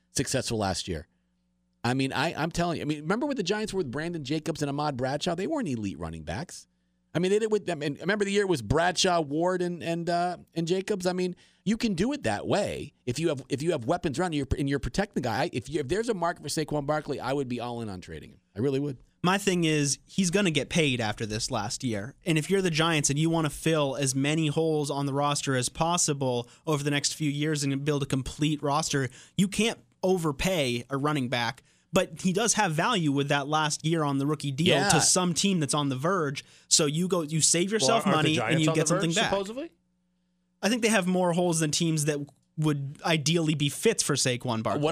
successful last year. I mean, I'm telling you. I mean, remember what the Giants were with Brandon Jacobs and Ahmad Bradshaw? They weren't elite running backs. I mean, they did with them. And remember the year it was Bradshaw, Ward, and Jacobs. I mean, you can do it that way if you have weapons around you and you're protecting the guy. If there's a market for Saquon Barkley, I would be all in on trading him. I really would. My thing is, he's going to get paid after this last year. And if you're the Giants and you want to fill as many holes on the roster as possible over the next few years and build a complete roster, you can't overpay a running back. But he does have value with that last year on the rookie deal to some team that's on the verge. So you save yourself money and you get something back. Supposedly? I think they have more holes than teams that would ideally be fits for Saquon Barkley.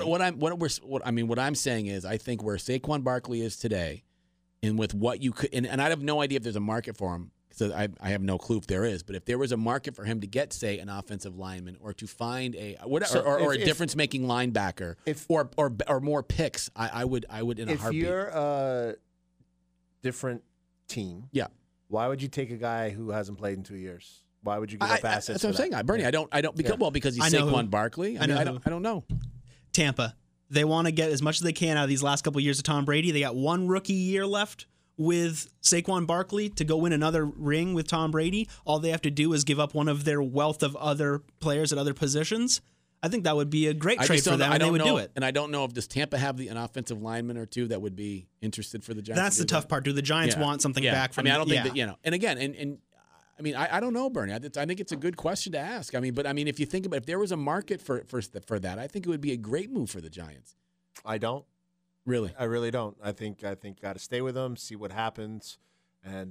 What I'm saying is, I think where Saquon Barkley is today, and with what you could, and I have no idea if there's a market for him, because I have no clue if there is. But if there was a market for him to get, say, an offensive lineman, or to find a difference-making linebacker, or more picks, I would in a heartbeat. If you're a different team, why would you take a guy who hasn't played in 2 years? Why would you give up assets? That's what I'm saying, Bernie. I don't because he's Saquon Barkley. I don't know. Tampa. They want to get as much as they can out of these last couple of years of Tom Brady. They got one rookie year left with Saquon Barkley to go win another ring with Tom Brady. All they have to do is give up one of their wealth of other players at other positions. I think that would be a great trade for them, and they would do it. And I don't know if does Tampa have an offensive lineman or two that would be interested for the Giants. That's the tough part. Do the Giants want something back from? I don't think that And again, and I mean, I don't know, Bernie. I think it's a good question to ask. I mean, but I mean, if you think about if there was a market for that, I think it would be a great move for the Giants. I don't. Really? I really don't. I think got to stay with them, see what happens, and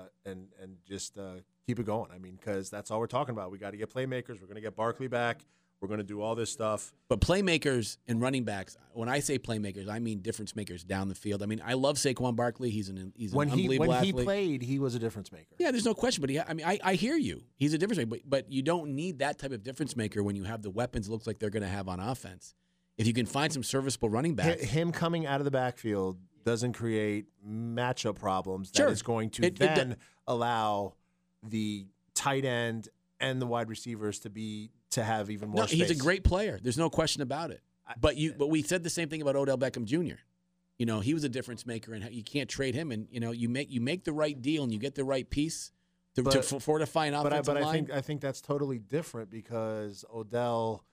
just keep it going. I mean, because that's all we're talking about. We got to get playmakers. We're going to get Barkley back. We're going to do all this stuff. But playmakers and running backs, when I say playmakers, I mean difference makers down the field. I mean, I love Saquon Barkley. He's an unbelievable athlete. When he played, he was a difference maker. Yeah, there's no question. But I hear you. He's a difference maker. But you don't need that type of difference maker when you have the weapons it looks like they're going to have on offense. If you can find some serviceable running backs. Him coming out of the backfield doesn't create matchup problems that is going to allow the tight end and the wide receivers to have even more space. He's a great player. There's no question about it. But we said the same thing about Odell Beckham Jr. You know, he was a difference maker, and you can't trade him. And you know, you make the right deal and you get the right piece to fortify an offensive line. I think that's totally different because Odell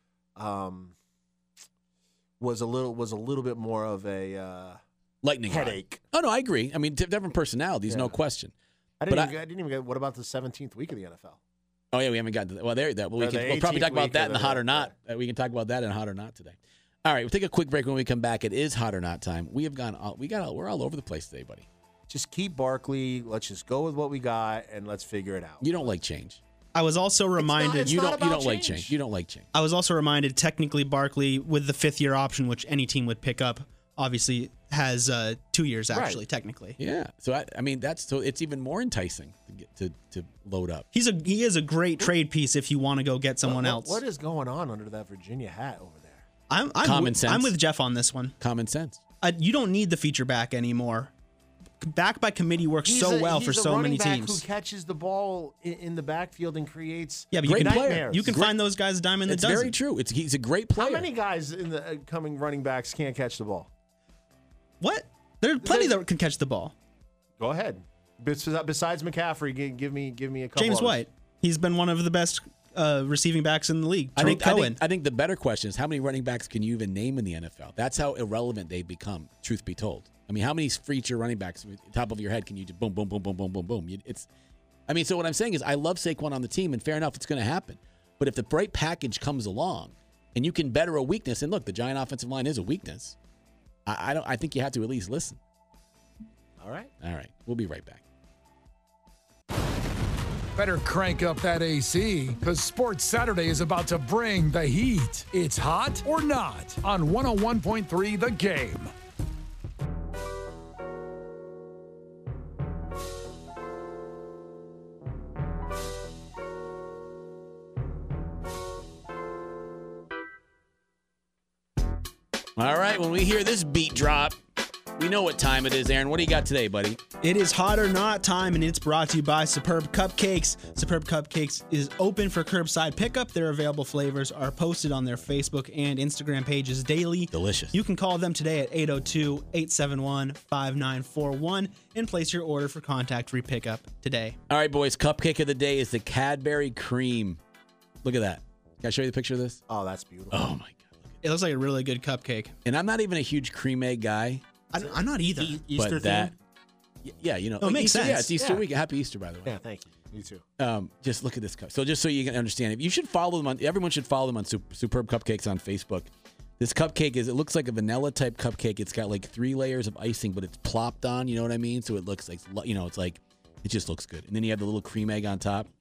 was a little bit more of a lightning headache. Oh no, I agree. I mean, different personalities, no question. I didn't even get. What about the 17th week of the NFL? Oh yeah, we haven't gotten to that. Well, we'll probably talk about that in the Hot or Not. We can talk about that in Hot or Not today. All right, we'll take a quick break. When we come back, it is Hot or Not time. We're all over the place today, buddy. Just keep Barkley. Let's just go with what we got and let's figure it out. You don't like change. I was also reminded you don't like change. You don't like change. I was also reminded technically Barkley with the 5th year option, which any team would pick up, obviously has 2 years actually technically. Yeah. So I mean it's even more enticing to load up. He is a great trade piece if you want to go get someone else. What is going on under that Virginia hat over there? I'm with Jeff on this one. Common sense. You don't need the feature back anymore. Back by committee works so well for so many teams. He's a who catches the ball in the backfield and creates but you can find those guys a dime in the dozen. It's very true. He's a great player. How many guys in the coming running backs can't catch the ball? What? There are plenty that can catch the ball. Go ahead. Besides McCaffrey, give me a couple. James White. He's been one of the best receiving backs in the league. I think the better question is how many running backs can you even name in the NFL? That's how irrelevant they become, truth be told. I mean, how many feature running backs, top of your head, can you just boom, boom, boom, boom, boom, boom, boom? So what I'm saying is I love Saquon on the team, and fair enough, it's going to happen. But if the right package comes along and you can better a weakness, and look, the Giant offensive line is a weakness, I think you have to at least listen. All right. We'll be right back. Better crank up that AC, because Sports Saturday is about to bring the heat. It's Hot or Not on 101.3 The Game. All right, when we hear this beat drop, We know what time it is, Aaron. What do you got today, buddy? It is Hot or Not time, and it's brought to you by Superb Cupcakes. Superb Cupcakes is open for curbside pickup. Their available flavors are posted on their Facebook and Instagram pages daily. Delicious. You can call them today at 802-871-5941 and place your order for contact-free pickup today. All right, boys. Cupcake of the day is the Cadbury Cream. Look at that. Can I show you the picture of this? Oh, that's beautiful. Oh, my God. It looks like a really good cupcake. And I'm not even a huge cream egg guy. I'm not either. Easter but that, thing? yeah, you know. Oh, it makes Easter, sense. Yeah, it's Easter week. Happy Easter, by the way. Yeah, thank you. You too. Just look at this cup. So just so you can understand, you should follow them on. Everyone should follow them on Superb Cupcakes on Facebook. This cupcake it looks like a vanilla type cupcake. It's got like 3 layers of icing, but it's plopped on. You know what I mean? So it looks like it's like it just looks good. And then you have the little cream egg on top.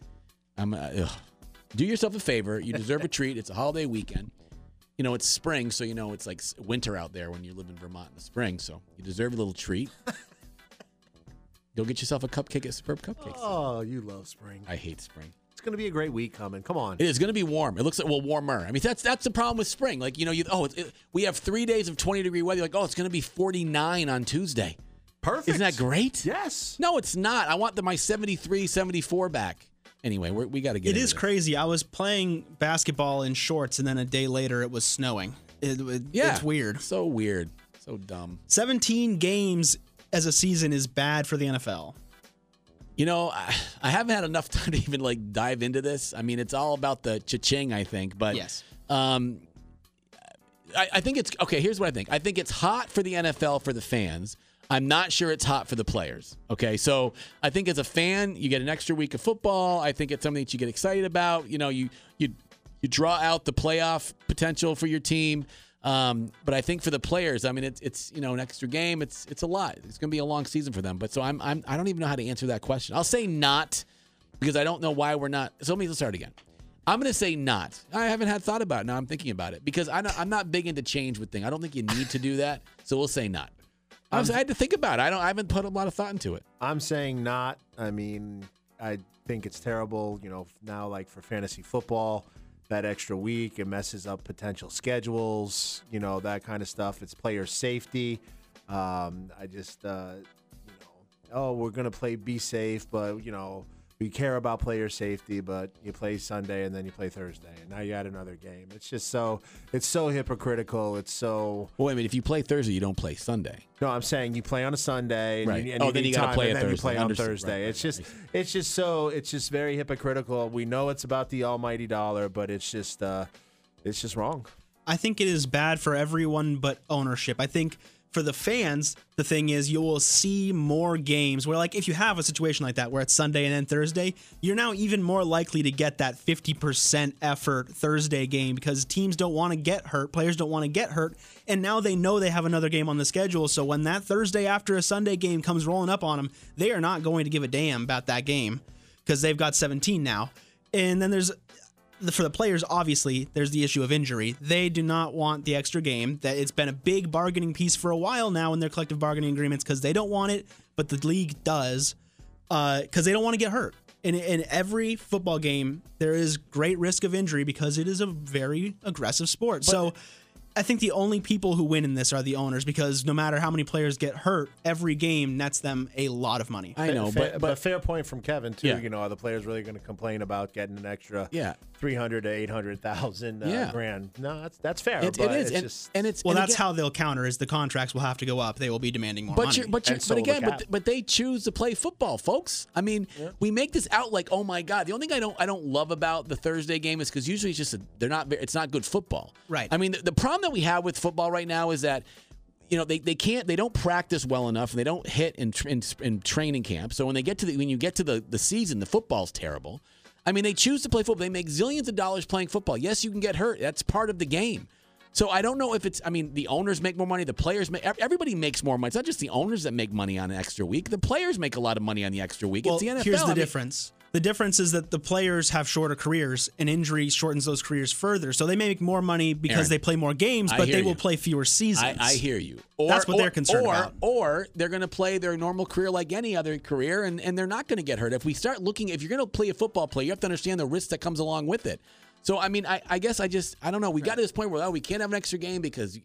Do yourself a favor. You deserve a treat. It's a holiday weekend. You know, it's spring, so it's like winter out there when you live in Vermont in the spring. So you deserve a little treat. Go get yourself a cupcake at Superb Cupcakes. Oh, you love spring. I hate spring. It's going to be a great week coming. Come on. It is going to be warm. It looks like, warmer. I mean, that's the problem with spring. Like, we have 3 days of 20-degree weather. You're like, it's going to be 49 on Tuesday. Perfect. Isn't that great? Yes. No, it's not. I want my 73, 74 back. Anyway, we got to get It into is this. crazy. I was playing basketball in shorts, and then a day later it was snowing. It's weird. So weird. So dumb. 17 games as a season is bad for the NFL. You know, I haven't had enough time to even dive into this. I mean, it's all about the cha-ching, I think. But yes. I think it's okay. Here's what I think. I think it's hot for the NFL for the fans. I'm not sure it's hot for the players. Okay, so I think as a fan, you get an extra week of football. I think it's something that you get excited about. You know, you draw out the playoff potential for your team. But I think for the players, I mean, it's an extra game. It's a lot. It's going to be a long season for them. But so I don't even know how to answer that question. I'll say not because I don't know why we're not. So let's start again. I'm going to say not. I haven't had thought about it. Now I'm thinking about it because I'm not big into change with things. I don't think you need to do that. So we'll say not. I had to think about it. I haven't put a lot of thought into it. I'm saying not. I mean, I think it's terrible. Now for fantasy football, that extra week, it messes up potential schedules. That kind of stuff. It's player safety. I just, we're gonna play be safe, but we care about player safety. But you play Sunday and then you play Thursday, and now you add another game. It's just it's so hypocritical. It's so. Well, wait a minute. If you play Thursday, you don't play Sunday. No, I'm saying you play on a Sunday, right? And then you got to play a Thursday. You play on Thursday. Right. It's just very hypocritical. We know it's about the almighty dollar, but it's just wrong. I think it is bad for everyone but ownership. I think for the fans, the thing is you will see more games where, if you have a situation like that where it's Sunday and then Thursday, you're now even more likely to get that 50% effort Thursday game because teams don't want to get hurt, players don't want to get hurt, and now they know they have another game on the schedule. So when that Thursday after a Sunday game comes rolling up on them, they are not going to give a damn about that game because they've got 17 now. And then for the players, obviously, there's the issue of injury. They do not want the extra game. That it's been a big bargaining piece for a while now in their collective bargaining agreements because they don't want it, but the league does because they don't want to get hurt. In every football game, there is great risk of injury because it is a very aggressive sport. So I think the only people who win in this are the owners because no matter how many players get hurt, every game nets them a lot of money. I know, but fair point from Kevin too. Yeah. Are the players really going to complain about getting an extra $300,000 to $800,000 grand? No, that's fair. It is, that's how they'll counter is the contracts will have to go up. They will be demanding more money. But they choose to play football, folks. I mean, we make this out like, oh my God. The only thing I don't love about the Thursday game is because usually it's just it's not good football. Right. I mean, the problem that we have with football right now is that they don't practice well enough and they don't hit in training camp. So when you get to the season, the football's terrible. I mean, they choose to play football. They make zillions of dollars playing football. Yes, you can get hurt. That's part of the game. So I don't know if the owners make more money, the players everybody makes more money. It's not just the owners that make money on an extra week. The players make a lot of money on the extra week. Well, it's the NFL. Here's the difference. The difference is that the players have shorter careers, and injury shortens those careers further. So they may make more money because they play more games, but they will play fewer seasons. I hear you. That's what they're concerned about. Or they're going to play their normal career like any other career, and they're not going to get hurt. If you're going to play a football player, you have to understand the risk that comes along with it. So, I mean, I guess I don't know. We got to this point where we can't have an extra game because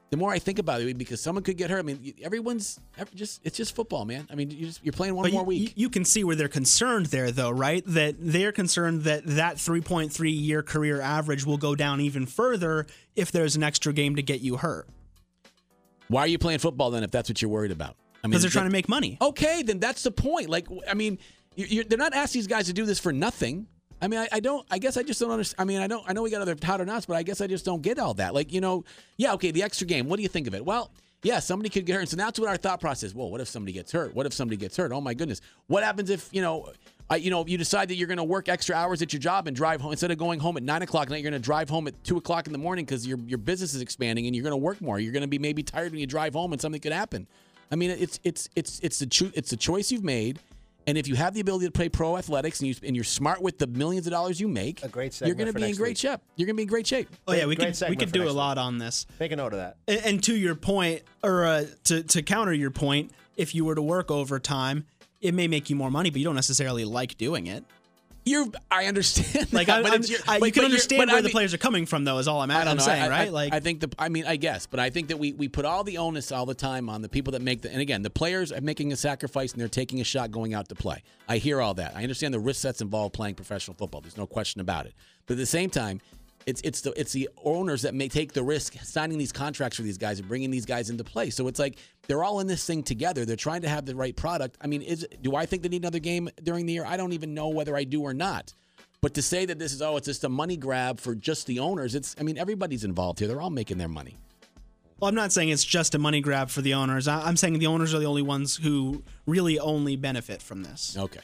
the more I think about it, because someone could get hurt. I mean, it's just football, man. I mean, you're playing one more week. You can see where they're concerned there, though, right? That they're concerned that 3.3-year career average will go down even further if there's an extra game to get you hurt. Why are you playing football then if that's what you're worried about? I mean, because they're trying to make money. Okay, then that's the point. Like, I mean, they're not asking these guys to do this for nothing. I mean, I guess I just don't understand. I mean, I know we got other hot or nots, but I guess I just don't get all that. Like, okay, the extra game. What do you think of it? Well, yeah, somebody could get hurt. And so that's what our thought process is. Well, what if somebody gets hurt? What if somebody gets hurt? Oh my goodness. What happens if, you decide that you're going to work extra hours at your job and drive home instead of going home at 9:00 at night? You're going to drive home at 2:00 in the morning because your business is expanding and you're going to work more. You're going to be maybe tired when you drive home and something could happen. I mean, it's the choice you've made. And if you have the ability to play pro athletics and you're smart with the millions of dollars you make, you're going to be in great shape. You're going to be in great shape. Oh yeah, we could do a lot on this. Make a note of that. And to your point, or to counter your point, if you were to work overtime, it may make you more money, but you don't necessarily like doing it. I understand. Like, you can understand where the players are coming from, though. Is all I'm saying, right? I guess, but I think that we put all the onus all the time on the people that make and again, the players are making a sacrifice and they're taking a shot going out to play. I hear all that. I understand the risk that's involved playing professional football. There's no question about it. But at the same time, it's the owners that may take the risk signing these contracts for these guys and bringing these guys into play. So it's like they're all in this thing together. They're trying to have the right product. I mean, do I think they need another game during the year? I don't even know whether I do or not. But to say that this is it's just a money grab for just the owners, everybody's involved here. They're all making their money. Well, I'm not saying it's just a money grab for the owners. I'm saying the owners are the only ones who really only benefit from this. Okay.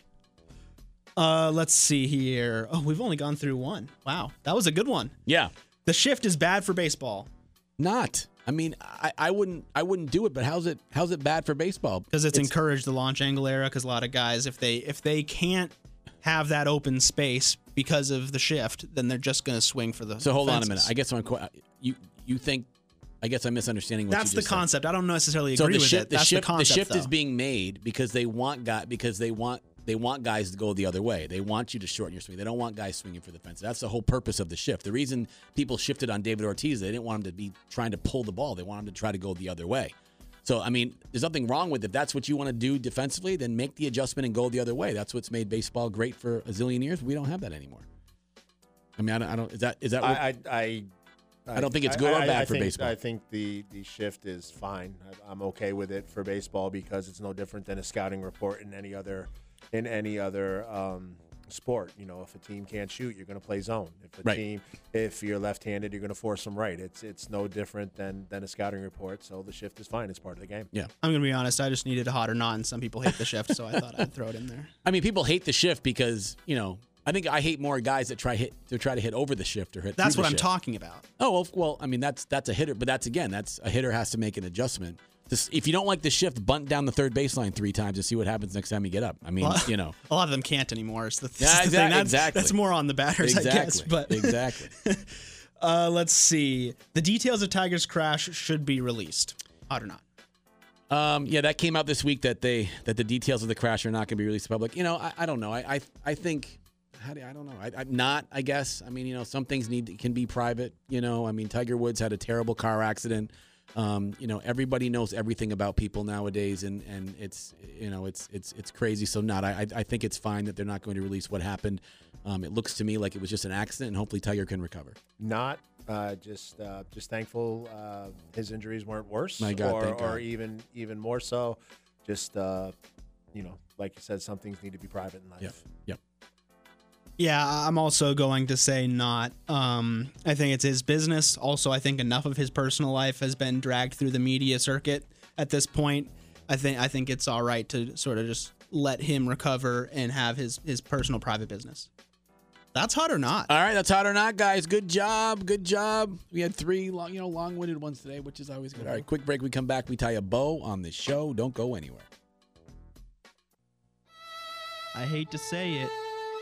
Let's see here. Oh, we've only gone through one. Wow, that was a good one. Yeah. The shift is bad for baseball. Not. I mean, I wouldn't do it, but how's it bad for baseball? Because it's encouraged the launch angle era. Because a lot of guys, if they can't have that open space because of the shift, then they're just going to swing for the. So hold fences. on a minute. I guess you think. I guess I'm misunderstanding what you just said. That's the concept. I don't necessarily agree with it. That's the concept. The shift though. is being made because they want guys to go the other way. They want you to shorten your swing. They don't want guys swinging for the fence. That's the whole purpose of the shift. The reason people shifted on David Ortiz, they didn't want him to be trying to pull the ball. They want him to try to go the other way. So, I mean, there's nothing wrong with it. If that's what you want to do defensively, then make the adjustment and go the other way. That's what's made baseball great for a zillion years. We don't have that anymore. I mean, I don't. Is that? I don't think it's good or bad for baseball. I think the shift is fine. I'm okay with it for baseball because it's no different than a scouting report in any other sport. If a team can't shoot, you're going to play zone. If you're left-handed, you're going to force them right. It's no different than a scouting report. So the shift is fine. It's part of the game. Yeah, I'm going to be honest. I just needed a hot or not, and some people hate the shift, so I thought I'd throw it in there. I mean, people hate the shift because I think I hate more guys that try to hit over the shift or hit. That's what I'm shift. talking about. Oh well, I mean that's a hitter, but that's a hitter has to make an adjustment. If you don't like the shift, bunt down the third baseline 3 times to see what happens next time you get up. I mean, a lot of them can't anymore. It's the thing. Exactly. That's more on the batters, I guess. But exactly. Let's see. The details of Tiger's crash should be released. Hot or not? Yeah, that came out this week that the details of the crash are not going to be released to the public. I don't know. I think. I don't know. I guess. I mean, some things can be private. I mean, Tiger Woods had a terrible car accident. Everybody knows everything about people nowadays, and it's crazy. So I think it's fine that they're not going to release what happened. It looks to me like it was just an accident, and hopefully Tiger can recover. Not just thankful his injuries weren't worse, My God, thank God. or even more so. Just like you said, some things need to be private in life. Yep. Yeah, I'm also going to say not. I think it's his business. Also, I think enough of his personal life has been dragged through the media circuit at this point. I think it's all right to sort of just let him recover and have his personal private business. That's hot or not. All right, that's hot or not, guys. Good job. We had 3 long-winded ones today, which is always good. All right, quick break. We come back. We tie a bow on the show. Don't go anywhere. I hate to say it,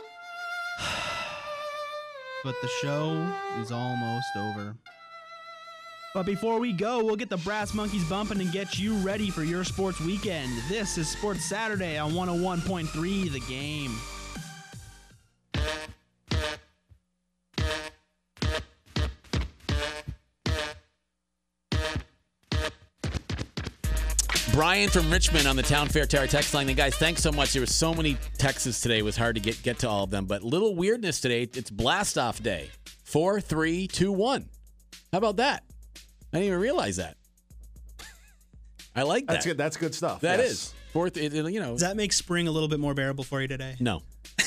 but the show is almost over. But before we go, we'll get the Brass Monkeys bumping and get you ready for your sports weekend. This is Sports Saturday on 101.3 The Game. Brian from Richmond on the Town Fair Terror text line. And guys, thanks so much. There were so many texts today. It was hard to get to all of them. But little weirdness today. It's blast off day. 4, 3, 2, 1. How about that? I didn't even realize that. I like that. That's good. That's good stuff. That is. Fourth, Does that make spring a little bit more bearable for you today? No.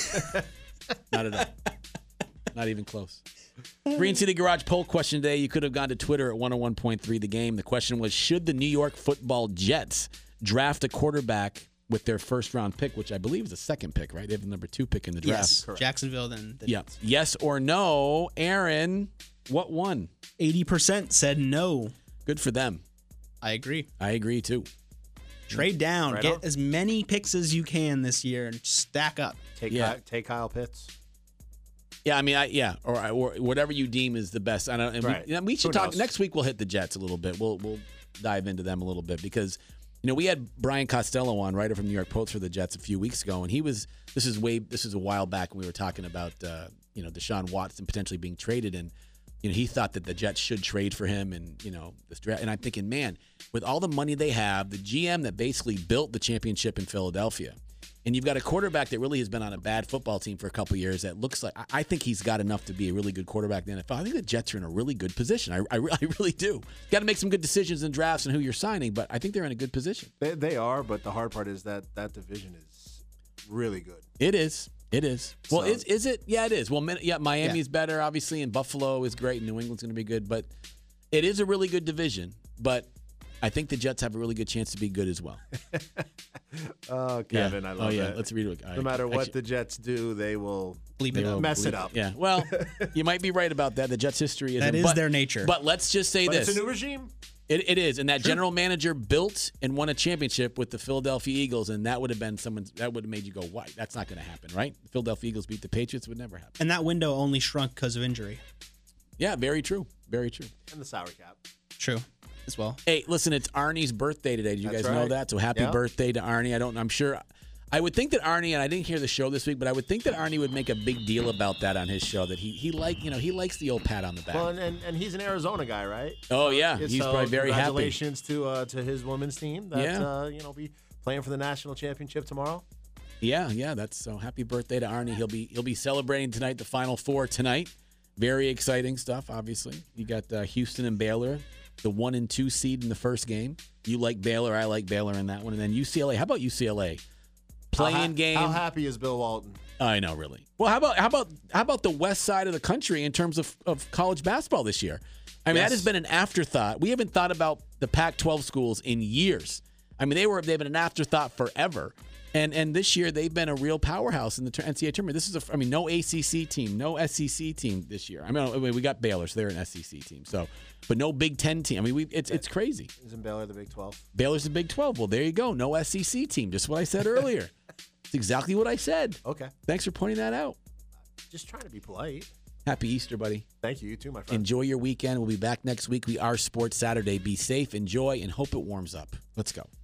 Not at all. Not even close. Green City Garage poll question today. You could have gone to Twitter at 101.3 The Game. The question was, should the New York Football Jets draft a quarterback with their first-round pick, which I believe is the second pick, right? They have the number 2 pick in the draft. Yes, correct. Jacksonville then. Yes or no? Aaron, what won? 80% said no. Good for them. I agree. I agree, too. Trade down. Right Get on. as many picks as you can this year and stack up. Take Kyle Pitts. Yeah, I mean, or whatever you deem is the best. I don't. And Right. we should Who talk knows? next week. We'll hit the Jets a little bit. We'll dive into them a little bit because we had Brian Costello on, writer from New York Post for the Jets a few weeks ago, and he was this is a while back when we were talking about Deshaun Watson potentially being traded, and he thought that the Jets should trade for him, and this draft. And I'm thinking, man, with all the money they have, the GM that basically built the championship in Philadelphia. And you've got a quarterback that really has been on a bad football team for a couple of years that looks like – I think he's got enough to be a really good quarterback in the NFL. I think the Jets are in a really good position. I really do. Got to make some good decisions in drafts and who you're signing, but I think they're in a good position. They are, but the hard part is that division is really good. It is. Well, So- is it? Yeah, it is. Well, Miami's better, obviously, and Buffalo is great, and New England's going to be good. But it is a really good division. But I think the Jets have a really good chance to be good as well. Oh, Kevin, I love it. Let's read it. No matter what the Jets do, they will mess it up. Yeah, well, you might be right about that. The Jets' history is their nature. But let's just say But this. it's a new regime. It is, and that general manager built and won a championship with the Philadelphia Eagles, and that would have been that would have made you go, "Why? That's not going to happen, right?" The Philadelphia Eagles beat the Patriots, would never happen. And that window only shrunk because of injury. Yeah, very true, very true. And the salary cap. True, as well. Hey, listen, it's Arnie's birthday today. Did you That's guys know right. that? So happy birthday to Arnie. I'm sure. I would think that Arnie, and I didn't hear the show this week, but I would think that Arnie would make a big deal about that on his show. That he likes the old pat on the back. Well, and he's an Arizona guy, right? Oh yeah, he's So probably very happy. Congratulations to his women's team that be playing for the national championship tomorrow. Yeah. That's so. Happy birthday to Arnie. He'll be celebrating tonight, the Final Four tonight. Very exciting stuff. Obviously, you got Houston and Baylor, the 1 and 2 seed in the first game. You like Baylor, I like Baylor in that one, and then UCLA. How about UCLA? Playing game. How happy is Bill Walton? I know, really. Well, how about the west side of the country in terms of college basketball this year? I mean, Yes. that has been an afterthought. We haven't thought about the Pac-12 schools in years. I mean, they've been an afterthought forever. And this year they've been a real powerhouse in the NCAA tournament. This is no ACC team, no SEC team this year. I mean, we got Baylor, so they're an SEC team. So, but no Big Ten team. I mean, it's crazy. Isn't Baylor the Big 12? Baylor's the Big 12. Well, there you go. No SEC team. Just what I said earlier. It's exactly what I said. Okay. Thanks for pointing that out. Just trying to be polite. Happy Easter, buddy. Thank you. You too, my friend. Enjoy your weekend. We'll be back next week. We are Sports Saturday. Be safe, enjoy, and hope it warms up. Let's go.